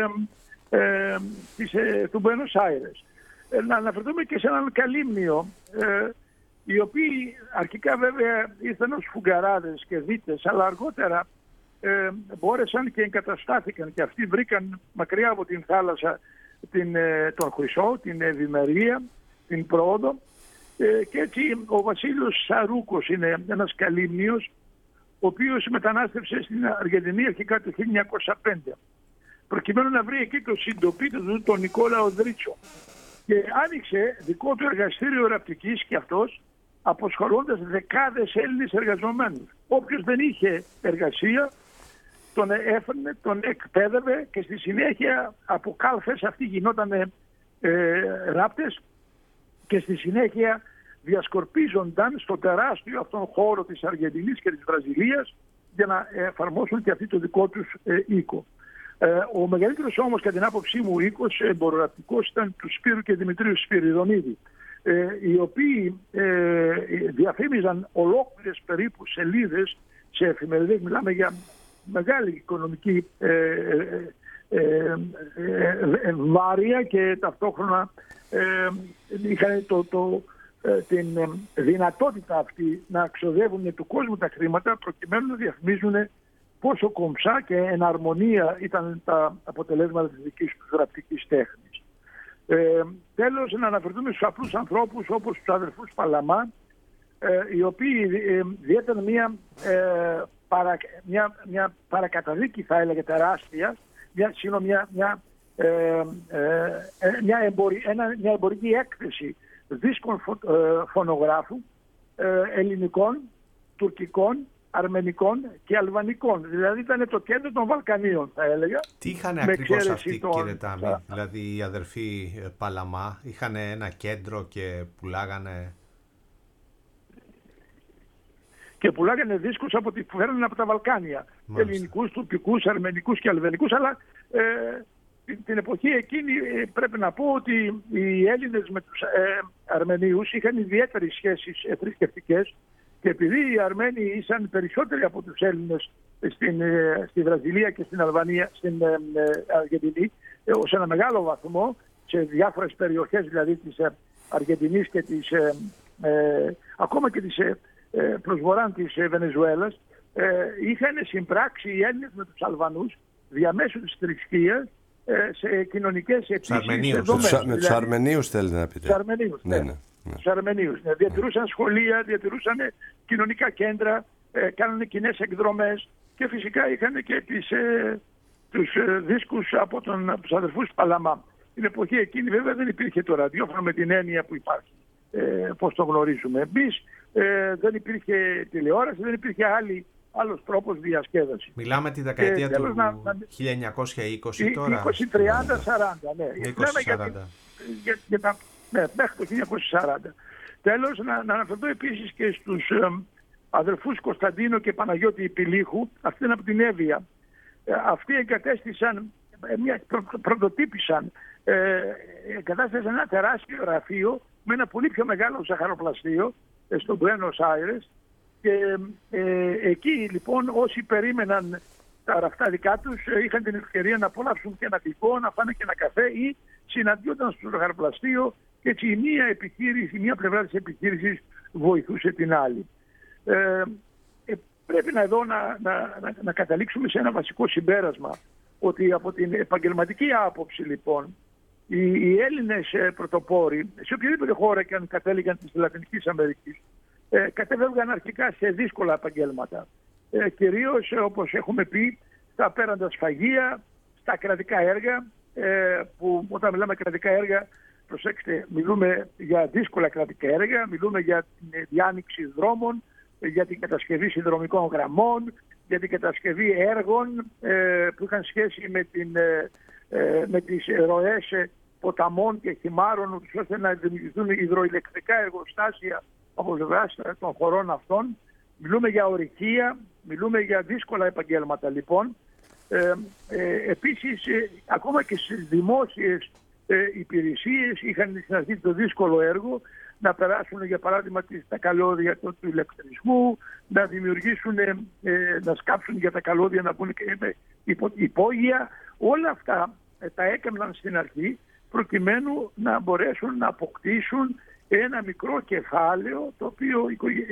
του Buenos Aires. Να αναφερθούμε και σε έναν καλύμνιο, οι οποίοι αρχικά βέβαια ήρθαν ως φουγκαράδες και δίτες, αλλά αργότερα μπόρεσαν και εγκαταστάθηκαν και αυτοί βρήκαν μακριά από την θάλασσα τον χρυσό, την ευημερία, την πρόοδο, και έτσι ο Βασίλειος Σαρούκος είναι ένας καλύμνιος, ο οποίος μετανάστευσε στην Αργεντινή αρχικά το 1905 προκειμένου να βρει εκεί το συντοπίτη του, τον Νικόλαο Δρίτσο, και άνοιξε δικό του εργαστήριο ραπτικής και αυτός, αποσχολώντας δεκάδες Έλληνες εργαζομένους. Όποιος δεν είχε εργασία τον έφερνε, τον εκπαίδευε και στη συνέχεια από κάλφες αυτοί γινόταν ράπτες και στη συνέχεια διασκορπίζονταν στο τεράστιο αυτόν χώρο της Αργεντινής και της Βραζιλίας για να εφαρμόσουν και αυτοί το δικό τους οίκο. Ο μεγαλύτερος όμως κατά την άποψή μου οίκος εμποροραπτικός ήταν του Σπύρου και Δημητρίου Σπυριδονίδη, οι οποίοι διαφήμιζαν ολόκληρες περίπου σελίδες σε εφημερίδες. Μιλάμε για μεγάλη οικονομική βάρεια και ταυτόχρονα είχαν την δυνατότητα αυτή να ξοδεύουν του κόσμου τα χρήματα προκειμένου να διαφημίζουν πόσο κομψά και εν αρμονία ήταν τα αποτελέσματα της δικής τους γραπτικής τέχνης. Τέλος, να αναφερθούμε στους απλούς ανθρώπους όπως τους αδερφούς Παλαμά, οι οποίοι διέταν μια παρακαταδίκη, θα έλεγε, τεράστια, μια εμπορική έκθεση δίσκων φωνογράφου ελληνικών, τουρκικών, αρμενικών και αλβανικών. Δηλαδή ήταν το κέντρο των Βαλκανίων, θα έλεγα. Τι είχαν ακριβώς αυτοί, κύριε Τάμι? Δηλαδή οι αδερφοί Παλαμά είχαν ένα κέντρο και πουλάγανε... Και πουλάγανε δίσκους που φέρνουν από τα Βαλκάνια. Μάλιστα. Ελληνικούς, τουρκικούς, αρμενικούς και αλβανικούς, αλλά την εποχή εκείνη πρέπει να πω ότι οι Έλληνες με τους Αρμενίους είχαν ιδιαίτερες σχέσεις θρησκευτικές, και επειδή οι Αρμένοι ήσαν περισσότεροι από τους Έλληνες στη Βραζιλία και στην Αλβανία, στην Αργεντινή, σε ένα μεγάλο βαθμό, σε διάφορες περιοχές δηλαδή της Αργεντινής και ακόμα και της προσβοράν της Βενεζουέλας, είχαν συμπράξει οι Έλληνες με τους Αλβανούς διαμέσου της θρησκείας σε κοινωνικές επίσης δομές. Με τους Αρμενίους θέλετε να πείτε? Τους Αρμενίους, τους Αρμενίους. Διατηρούσαν σχολεία, διατηρούσαν κοινωνικά κέντρα, κάνανε κοινές εκδρομές και φυσικά είχαν και τους δίσκους από τους αδερφούς Παλαμά. Την εποχή εκείνη βέβαια δεν υπήρχε το ραδιόφωνο με την έννοια που υπάρχει, πώς το γνωρίζουμε εμείς. Δεν υπήρχε τηλεόραση, δεν υπήρχε άλλος τρόπος διασκέδασης. Μιλάμε τη δεκαετία του 1920 τώρα. 20, 30, 40, ναι. 20-40. Μέχρι το 1940. Τέλος, να αναφερθώ επίσης και στους αδερφούς Κωνσταντίνο και Παναγιώτη Υπηλίχου. Αυτοί είναι από την Εύβοια. Αυτοί εγκατέστησαν, πρωτοτύπησαν, εγκατάστησαν ένα τεράστιο γραφείο με ένα πολύ πιο μεγάλο ζαχαροπλαστείο στο Buenos Aires, και εκεί λοιπόν όσοι περίμεναν τα ραφτά δικά τους είχαν την ευκαιρία να απολαύσουν και ένα γλυκό, να φάνε και ένα καφέ ή συναντιόταν στο ζαχαροπλαστείο, και έτσι η μία πλευρά της επιχείρησης βοηθούσε την άλλη. Πρέπει εδώ να καταλήξουμε σε ένα βασικό συμπέρασμα, ότι από την επαγγελματική άποψη λοιπόν οι Έλληνες πρωτοπόροι σε οποιαδήποτε χώρα και αν κατέληγαν της Λατινικής Αμερικής κατέβαιναν αρχικά σε δύσκολα επαγγέλματα. Κυρίως, όπως έχουμε πει, στα απέραντα σφαγεία, στα κρατικά έργα, που όταν μιλάμε κρατικά έργα, προσέξτε, μιλούμε για δύσκολα κρατικά έργα, μιλούμε για την διάνοιξη δρόμων, για την κατασκευή συνδρομικών γραμμών, για την κατασκευή έργων που είχαν σχέση με τις ροές ποταμών και χυμάρων, ώστε να δημιουργηθούν υδροηλεκτρικά εργοστάσια από πλευράς των χωρών αυτών. Μιλούμε για ορυχεία, μιλούμε για δύσκολα επαγγέλματα λοιπόν. Επίσης, ακόμα και στις δημόσιες υπηρεσίες είχαν συναντήσει το δύσκολο έργο να περάσουν, για παράδειγμα, τα καλώδια του ηλεκτρισμού, να δημιουργήσουν, να σκάψουν για τα καλώδια, να μπουν και υπόγεια. Όλα αυτά τα έκαναν στην αρχή προκειμένου να μπορέσουν να αποκτήσουν ένα μικρό κεφάλαιο, το οποίο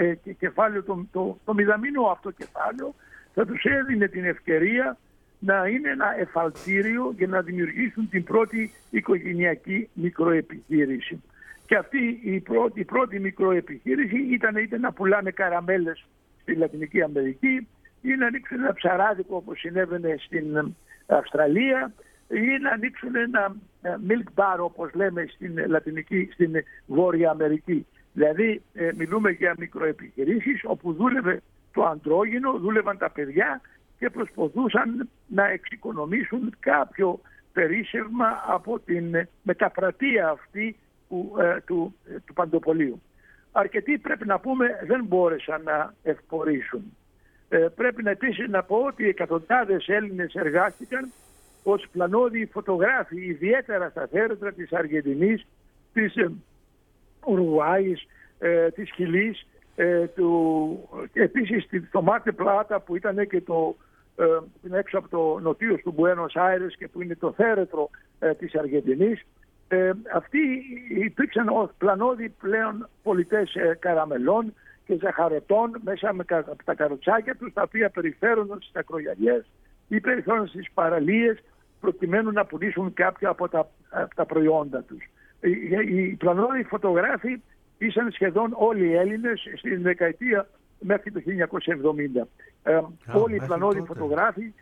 το μηδαμινό αυτό κεφάλαιο θα τους έδινε την ευκαιρία να είναι ένα εφαλτήριο για να δημιουργήσουν την πρώτη οικογενειακή μικροεπιχείρηση. Και αυτή η πρώτη μικροεπιχείρηση ήταν είτε να πουλάνε καραμέλες στη Λατινική Αμερική ή να ανοίξουν ένα ψαράδικο όπως συνέβαινε στην Αυστραλία ή να ανοίξουν ένα milk bar όπως λέμε στην Βόρεια Αμερική. Δηλαδή μιλούμε για μικροεπιχειρήσεις όπου δούλευε το αντρόγυνο, δούλευαν τα παιδιά και προσπαθούσαν να εξοικονομήσουν κάποιο περίσσευμα από την μεταπρατεία αυτή του παντοπολίου. Αρκετοί, πρέπει να πούμε, δεν μπόρεσαν να ευπορήσουν. Πρέπει επίσης να πω ότι εκατοντάδες Έλληνες εργάστηκαν ως πλανόδιοι φωτογράφοι, ιδιαίτερα στα θέατρα της Αργεντινής, της Ουρουάης, της Χιλής, επίσης στο Μάρτε Πλάτα που ήταν και είναι έξω από το νοτίο του Μπουένος Άιρες και που είναι το θέρετρο της Αργεντινής. Αυτοί υπήρξαν ως πλανόδιοι πλέον πολιτές καραμελών και ζαχαρωτών μέσα από τα καροτσάκια τους, τα οποία περιφέρονταν στις ακρογιαλιές ή περιφέρονταν στις παραλίες προκειμένου να πουλήσουν κάποια από τα προϊόντα τους. Οι πλανόδιοι φωτογράφοι ήσαν σχεδόν όλοι οι Έλληνες στην δεκαετία μέχρι το 1970. Όλοι οι πλανόδιοι φωτογράφοι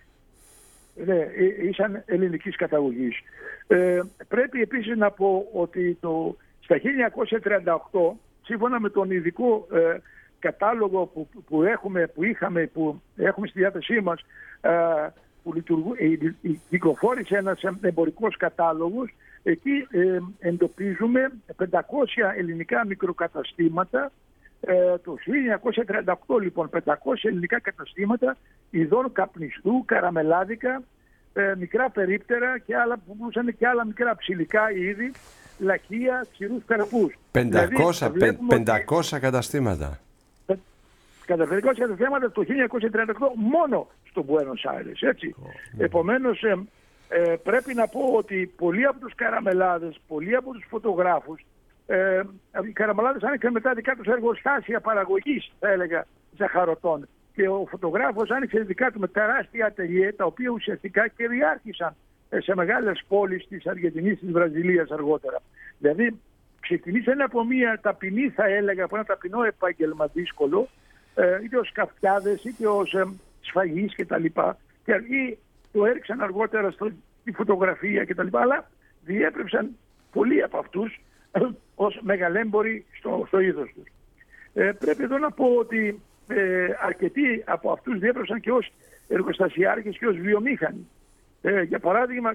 ήσαν ελληνικής καταγωγής. Πρέπει επίσης να πω ότι στα 1938, σύμφωνα με τον ειδικό κατάλογο που έχουμε στη διάθεσή μας, που κυκλοφόρησε ένας εμπορικός κατάλογος, εκεί εντοπίζουμε 500 ελληνικά μικροκαταστήματα. Το 1938 λοιπόν 500 ελληνικά καταστήματα ειδών καπνιστού, καραμελάδικα, μικρά περίπτερα και άλλα που πουλούσαν και άλλα μικρά ψηλικά είδη, λαχεία, ξηρούς καρπούς. 500 καταστήματα. Κατά 500 καταστήματα το 1938 μόνο στο Μπουένος Άιρες, έτσι. Επομένως πρέπει να πω ότι πολλοί από τους καραμελάδες, πολλοί από τους φωτογράφους, οι καραμελάδες άνοιξαν μετά δικά τους εργοστάσια παραγωγής, θα έλεγα, ζαχαρωτών. Και ο φωτογράφος άνοιξε δικά του με τεράστια ατελιέ, τα οποία ουσιαστικά κυριάρχησαν σε μεγάλες πόλεις της Αργεντινής, της Βραζιλίας αργότερα. Δηλαδή ξεκινήσαν από μια ταπεινή, θα έλεγα, από ένα ταπεινό επάγγελμα δύσκολο, είτε ως καυτιάδες είτε ως σφαγείς κτλ. Και το έριξαν αργότερα στη φωτογραφία κτλ. Αλλά διέπρεψαν πολλοί από αυτούς ως μεγαλέμποροι στο είδος τους. Πρέπει εδώ να πω ότι αρκετοί από αυτούς διέπρεψαν και ως εργοστασιάρχες και ως βιομήχανοι. Για παράδειγμα,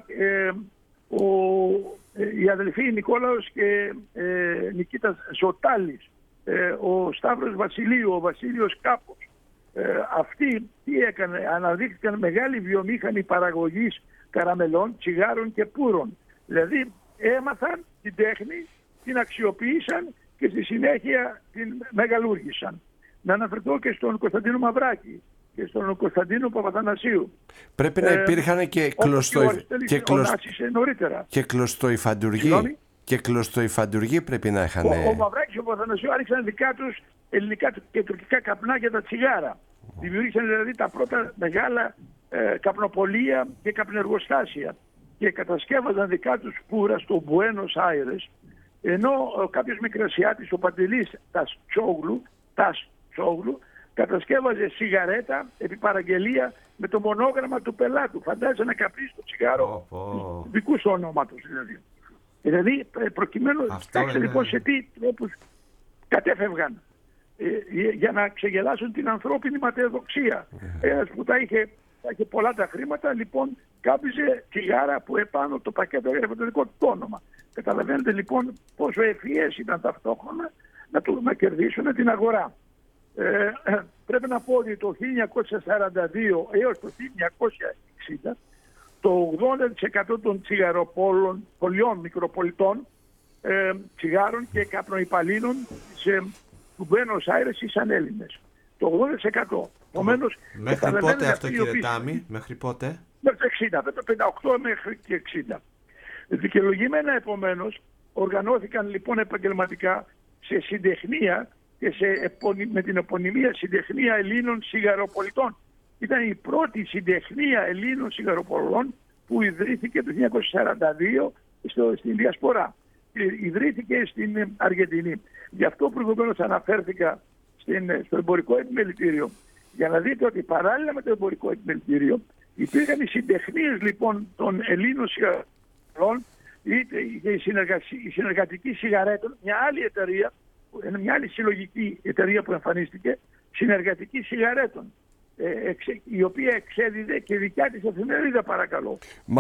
οι αδελφοί Νικόλαος και Νικήτας Ζωτάλης, ο Σταύρος Βασιλείου, ο Βασίλειος Κάπος, αυτοί τι έκανε, αναδείχθηκαν μεγάλοι βιομήχανοι παραγωγής καραμελών, τσιγάρων και πούρων. Δηλαδή έμαθαν την τέχνη, την αξιοποίησαν και στη συνέχεια την μεγαλούργησαν. Να αναφερθώ και στον Κωνσταντίνο Μαυράκη και στον Κωνσταντίνο Παπαθανασίου. Πρέπει να υπήρχαν και κλωστοϊφαντουργοί. Και κλωστοϊφαντουργοί πρέπει να είχαν. Ο Μαυράκης και ο Παπαθανασίου άνοιξαν δικά τους ελληνικά και τουρκικά καπνά για τα τσιγάρα. Δημιούργησαν δηλαδή τα πρώτα μεγάλα καπνοπολεία και καπνεργοστάσια και κατασκεύαζαν δικά τους πουρα στο Μπουένος Άιρες, ενώ κάποιος μικρασιάτης, ο Παντελής Ταστσόγλου, κατασκεύαζε σιγαρέτα επί παραγγελία με το μονόγραμμα του πελάτου. Φαντάζεσαι να καπνίσει το τσιγάρο δικού σου ονόματος δηλαδή. Δηλαδή προκειμένου φτιάξε λοιπόν σε τι τρόπους κατέφευγαν για να ξεγελάσουν την ανθρώπινη ματαιοδοξία. Ένας που τα είχε πολλά τα χρήματα, λοιπόν κάπιζε τσιγάρα που επάνω το πακέτο έγραφε το δικό του όνομα. Καταλαβαίνετε λοιπόν πόσο ευφυές ήταν ταυτόχρονα να κερδίσουν την αγορά. Πρέπει να πω ότι το 1942 έως το 1960 το 80% των τσιγαροπολιών, μικροπολιτών, τσιγάρων και καπνοϊπαλλήλων του Μπουένος Άιρες ήσαν Έλληνες. Το 80%. Μέχρι πότε αυτό, κύριε Τάμι, μέχρι πότε? Μέχρι το 60, το 58 μέχρι και 60. Δικαιολογημένα επομένως οργανώθηκαν λοιπόν επαγγελματικά σε συντεχνία και με την επωνυμία Συντεχνία Ελλήνων Σιγαροπολιτών. Ήταν η πρώτη συντεχνία Ελλήνων σιγαροπολιτών που ιδρύθηκε το 1942 στην Διασπορά. Ιδρύθηκε στην Αργεντινή. Γι' αυτό προηγουμένως αναφέρθηκα στο εμπορικό επιμελητήριο. Για να δείτε ότι παράλληλα με το εμπορικό επιμελητήριο υπήρχαν οι συντεχνίες λοιπόν των Ελλήνων σιγαροπολιτών, είτε η συνεργατική σιγαρέτων, μια άλλη εταιρεία, μια άλλη συλλογική εταιρεία που εμφανίστηκε, συνεργατική σιγαρέτων, η οποία εξέδιδε και δικιά της εφημερίδα, παρακαλώ.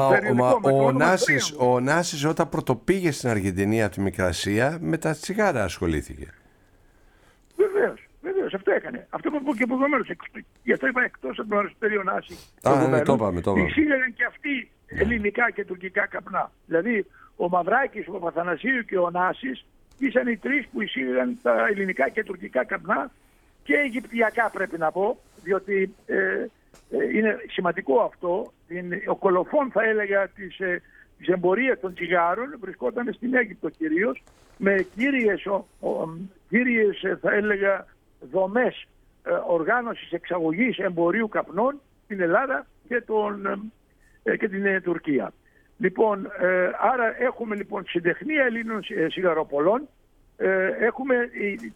Ο Νάσης όταν πρωτοπήγε στην Αργεντινή από τη Μικρασία, με τα τσιγάρα ασχολήθηκε. Βεβαίως, αυτό έκανε. Αυτό που είπα και προηγουμένως. Γι' αυτό είπα εκτός από τον Αριστοτέλειο Νάση. Ναι, το είπαμε. Εισήγαγαν και αυτοί ελληνικά και τουρκικά καπνά. Δηλαδή, ο Μαυράκης, ο Παπαθανασίου και ο Νάσης ήσαν οι τρεις που εισήγαγαν τα ελληνικά και τουρκικά καπνά και αιγυπτιακά, πρέπει να πω, διότι είναι σημαντικό αυτό. Ο κολοφόν, θα έλεγα, της εμπορίας των τσιγάρων βρισκόταν στην Αίγυπτο κυρίως, με κύριες θα έλεγα δομές οργάνωσης εξαγωγής εμπορίου καπνών στην Ελλάδα και την Τουρκία. Λοιπόν, άρα έχουμε λοιπόν συντεχνία Ελλήνων σιγαροπολών, έχουμε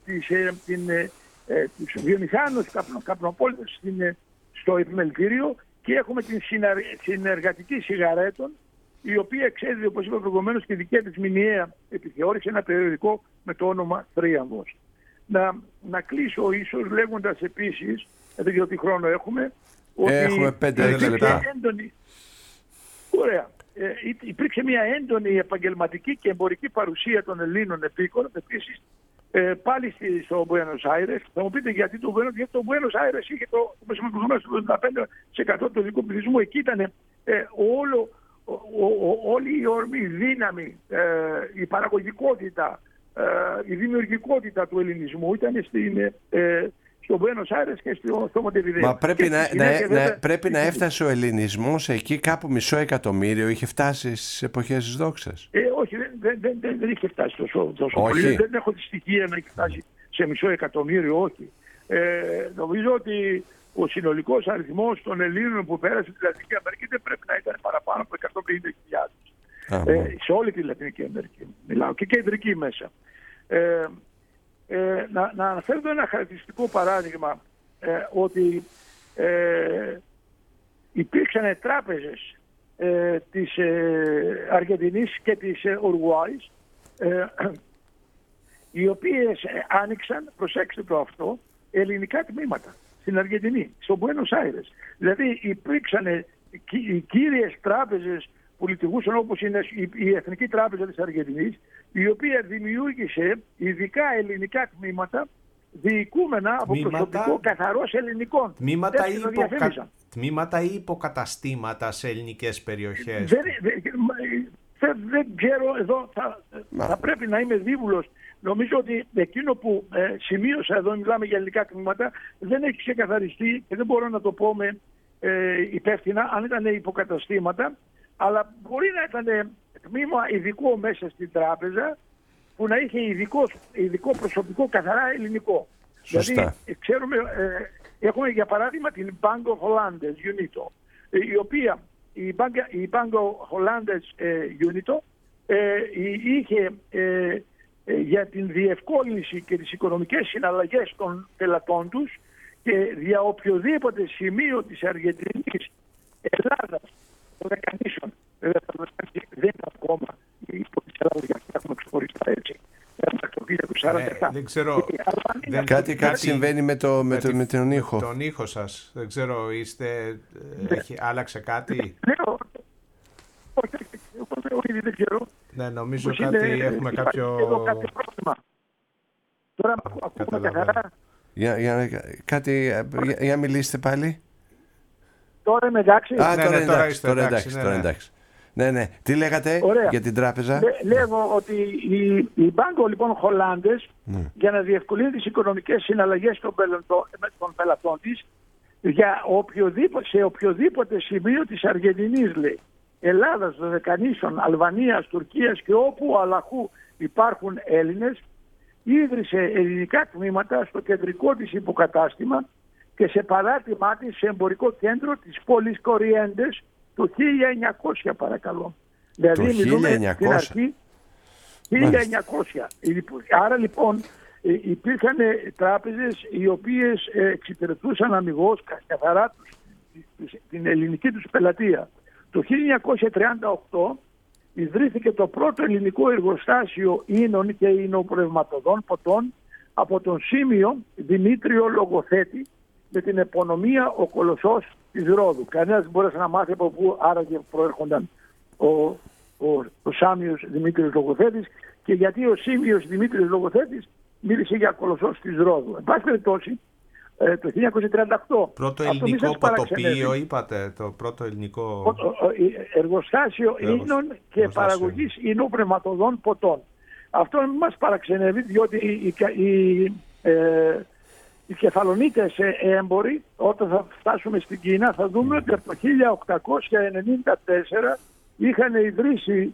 τους βιομηχάνους καπνοπόλητες στο επιμελητήριο και έχουμε την συνεργατική σιγαρέτων, η οποία εξέδιδε, όπως είπα προηγουμένως, και δική της μηνιαία επιθεώρηση, ένα περιοδικό με το όνομα Θρίαμβος. Να κλείσω ίσως λέγοντας επίσης, δεν ξέρω τι χρόνο έχουμε, ότι έχουμε 5 λεπτά. Ωραία. Υπήρξε μια έντονη επαγγελματική και εμπορική παρουσία των Ελλήνων επίκων, επίσης πάλι στο Μπουένος Άιρες. Θα μου πείτε γιατί το Μπουένος Άιρες είχε το 75% του δικού πληθυσμού. Εκεί ήταν όλη η ορμή, η δύναμη, η παραγωγικότητα, η δημιουργικότητα του ελληνισμού ήταν στο Μπουένος Άιρες και στο Μοντεβιδέο. Μα πρέπει να έφτασε ο ελληνισμός εκεί κάπου 500.000, είχε φτάσει στις εποχές της δόξας. Όχι, δεν είχε φτάσει τόσο πολύ. Δεν έχω τη στοιχεία να έχει φτάσει σε 500.000, όχι. Νομίζω ότι ο συνολικός αριθμός των Ελλήνων που πέρασε στη Λατινική Αμερική δεν πρέπει να ήταν παραπάνω από 150.000. Σε όλη τη Λατινική Αμερική μιλάω και κεντρική μέσα. Να αναφέρω ένα χαρακτηριστικό παράδειγμα, ότι υπήρξαν τράπεζες της Αργεντινής και της Ουρουγουάης, οι οποίες άνοιξαν, προσέξτε το αυτό, ελληνικά τμήματα στην Αργεντινή, στο Μπουένος Άιρες. Δηλαδή υπήρξαν οι κύριες τράπεζες που λειτουργούσαν, όπως είναι η Εθνική Τράπεζα της Αργεντινής, η οποία δημιούργησε ειδικά ελληνικά τμήματα διοικούμενα από προσωπικό καθαρός ελληνικών. Τμήματα ή υποκαταστήματα σε ελληνικές περιοχές? Δεν ξέρω, εδώ θα πρέπει να είμαι δίβουλος. Νομίζω ότι εκείνο που σημείωσα εδώ, μιλάμε για ελληνικά τμήματα, δεν έχει ξεκαθαριστεί και δεν μπορώ να το πω με υπεύθυνα αν ήταν υποκαταστήματα, αλλά μπορεί να ήταν τμήμα ειδικό μέσα στην τράπεζα που να είχε ειδικό προσωπικό καθαρά ελληνικό. Σωστά. Δηλαδή, ξέρουμε, έχουμε για παράδειγμα την Banco Hollandes Unito, η οποία η Banco Hollandes Unito είχε για την διευκόλυνση και τις οικονομικές συναλλαγές των πελατών τους και δια οποιοδήποτε σημείο της Αργεντινής, Ελλάδας, των Δεκανήσεων, δεν είναι ακόμα υπό της Ελλάδας, γιατί έχουμε ξεχωριστά έτσι. Δεν ξέρω. Κάτι συμβαίνει με τον ήχο. Με τον ήχο σας. Δεν ξέρω, άλλαξε κάτι? Όχι, δεν ξέρω. Ναι, νομίζω κάτι έχουμε κάποιο... Εδώ κάποιο πρόβλημα. Τώρα ακούμε καθαρά. Για μιλήστε πάλι. Τώρα είμαι εντάξει. Τώρα εντάξει. Ναι. Τι λέγατε για την τράπεζα? Λέγω ότι η Banco λοιπόν Hollandes για να διευκολύνει τις οικονομικές συναλλαγές των πελατών της σε οποιοδήποτε σημείο της Αργεντινής, λέει, Ελλάδας, Δωδεκανήσων, Αλβανίας, Τουρκίας και όπου αλλαχού υπάρχουν Έλληνες, ίδρυσε ελληνικά τμήματα στο κεντρικό της υποκατάστημα και σε παράρτημά της σε εμπορικό κέντρο της πόλης Κοριέντες το 1900, παρακαλώ. Δηλαδή μιλούμε στην αρχή 1900. Άρα λοιπόν υπήρχαν τράπεζες οι οποίες εξυπηρετούσαν αμιγώς καθαρά την ελληνική τους πελατεία. Το 1938 ιδρύθηκε το πρώτο ελληνικό εργοστάσιο ίνων και ινοπνευματοδών ποτών από τον Σίμιο Δημήτριο Λογοθέτη με την επωνυμία ο Κολοσσός της Ρόδου. Κανένας δεν μπορούσε να μάθει από πού άραγε προέρχονταν ο Σάμιος Δημήτριος Λογοθέτης και γιατί ο Σίμιος Δημήτριος Λογοθέτης μίλησε για Κολοσσός της Ρόδου. Εν πάση περιπτώσει, το 1938... Πρώτο ελληνικό ποτοπείο, είπατε, το πρώτο ελληνικό... Εργοστάσιο ίνων και παραγωγής ινοπνευματοδών ποτών. Αυτό μας παραξενεύει, διότι οι κεφαλονίτες έμποροι, όταν θα φτάσουμε στην Κίνα, θα δούμε ότι από το 1894 είχαν ιδρύσει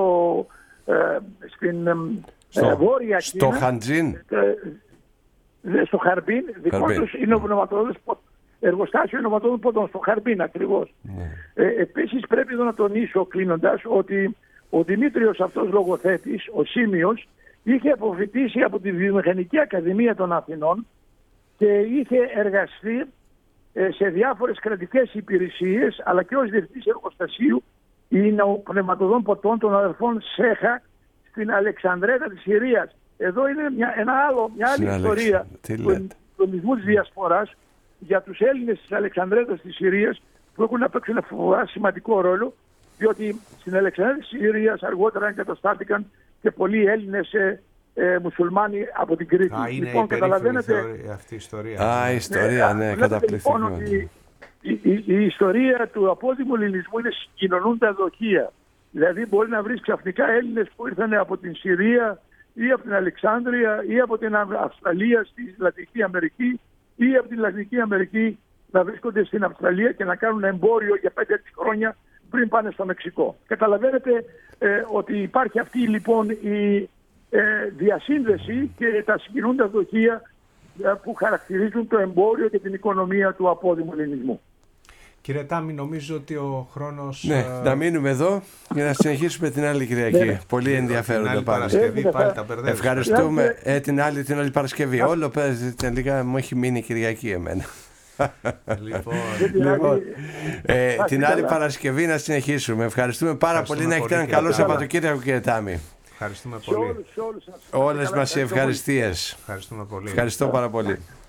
στην βόρεια Κίνα, στο Χαντζίν, στο Χαρμπίν, δικό τους εργοστάσιο ινοπνευματοδών ποτών, στο Χαρμπίν ακριβώς. Επίσης πρέπει εδώ να τονίσω, κλείνοντας, ότι ο Δημήτριος αυτός Λογοθέτης, ο Σίμιος, είχε αποφοιτήσει από τη Βιομηχανική Ακαδημία των Αθηνών και είχε εργαστεί σε διάφορες κρατικές υπηρεσίες, αλλά και ως διευθυντής εργοστασίου ινοπνευματοδών ποτών των αδερφών Σέχα στην Αλεξανδρέτα της Συρίας. Εδώ είναι μια άλλη ιστορία του ελληνισμού της Διασποράς για τους Έλληνες της Αλεξανδρέτας της Συρίας που έχουν να παίξουν ένα φοβερά σημαντικό ρόλο, διότι στην Αλεξανδρέτα της Συρίας αργότερα εγκαταστάθηκαν και πολλοί Έλληνες μουσουλμάνοι από την Κρήτη. Είναι λοιπόν, καταλαβαίνετε αυτή η ιστορία. Η ιστορία, ναι, καταπληκτική. Λοιπόν, η ιστορία του απόδημου ελληνισμού είναι συγκοινωνούντα δοχεία. Δηλαδή μπορεί να βρεις ξαφνικά Έλληνες που ήρθαν από την Συρία ή από την Αλεξάνδρεια ή από την Αυστραλία στη Λατινική Αμερική ή από την Λατινική Αμερική να βρίσκονται στην Αυστραλία και να κάνουν εμπόριο για 5-6 χρόνια πριν πάνε στο Μεξικό. Καταλαβαίνετε ότι υπάρχει αυτή λοιπόν η διασύνδεση και τα συγκοινούντα δοχεία που χαρακτηρίζουν το εμπόριο και την οικονομία του απόδημου ελληνισμού. Κύριε Τάμι, νομίζω ότι ο χρόνος... Ναι, να μείνουμε εδώ για να συνεχίσουμε την άλλη Κυριακή. Ναι. Πολύ ενδιαφέροντα πάλι. Πάλι τα μπερδεύουμε. Ευχαριστούμε. Την άλλη Παρασκευή. Όλο τελικά μου έχει μείνει Κυριακή εμένα. Λοιπόν, την άλλη Παρασκευή να συνεχίσουμε. Ευχαριστούμε πάρα πολύ. Να έχετε ένα καλό Σαββατοκύριακο, κύριε Τάμι. Ευχαριστούμε πολύ. Όλες μας οι ευχαριστίες. Ευχαριστούμε πολύ. Ευχαριστώ πάρα πολύ.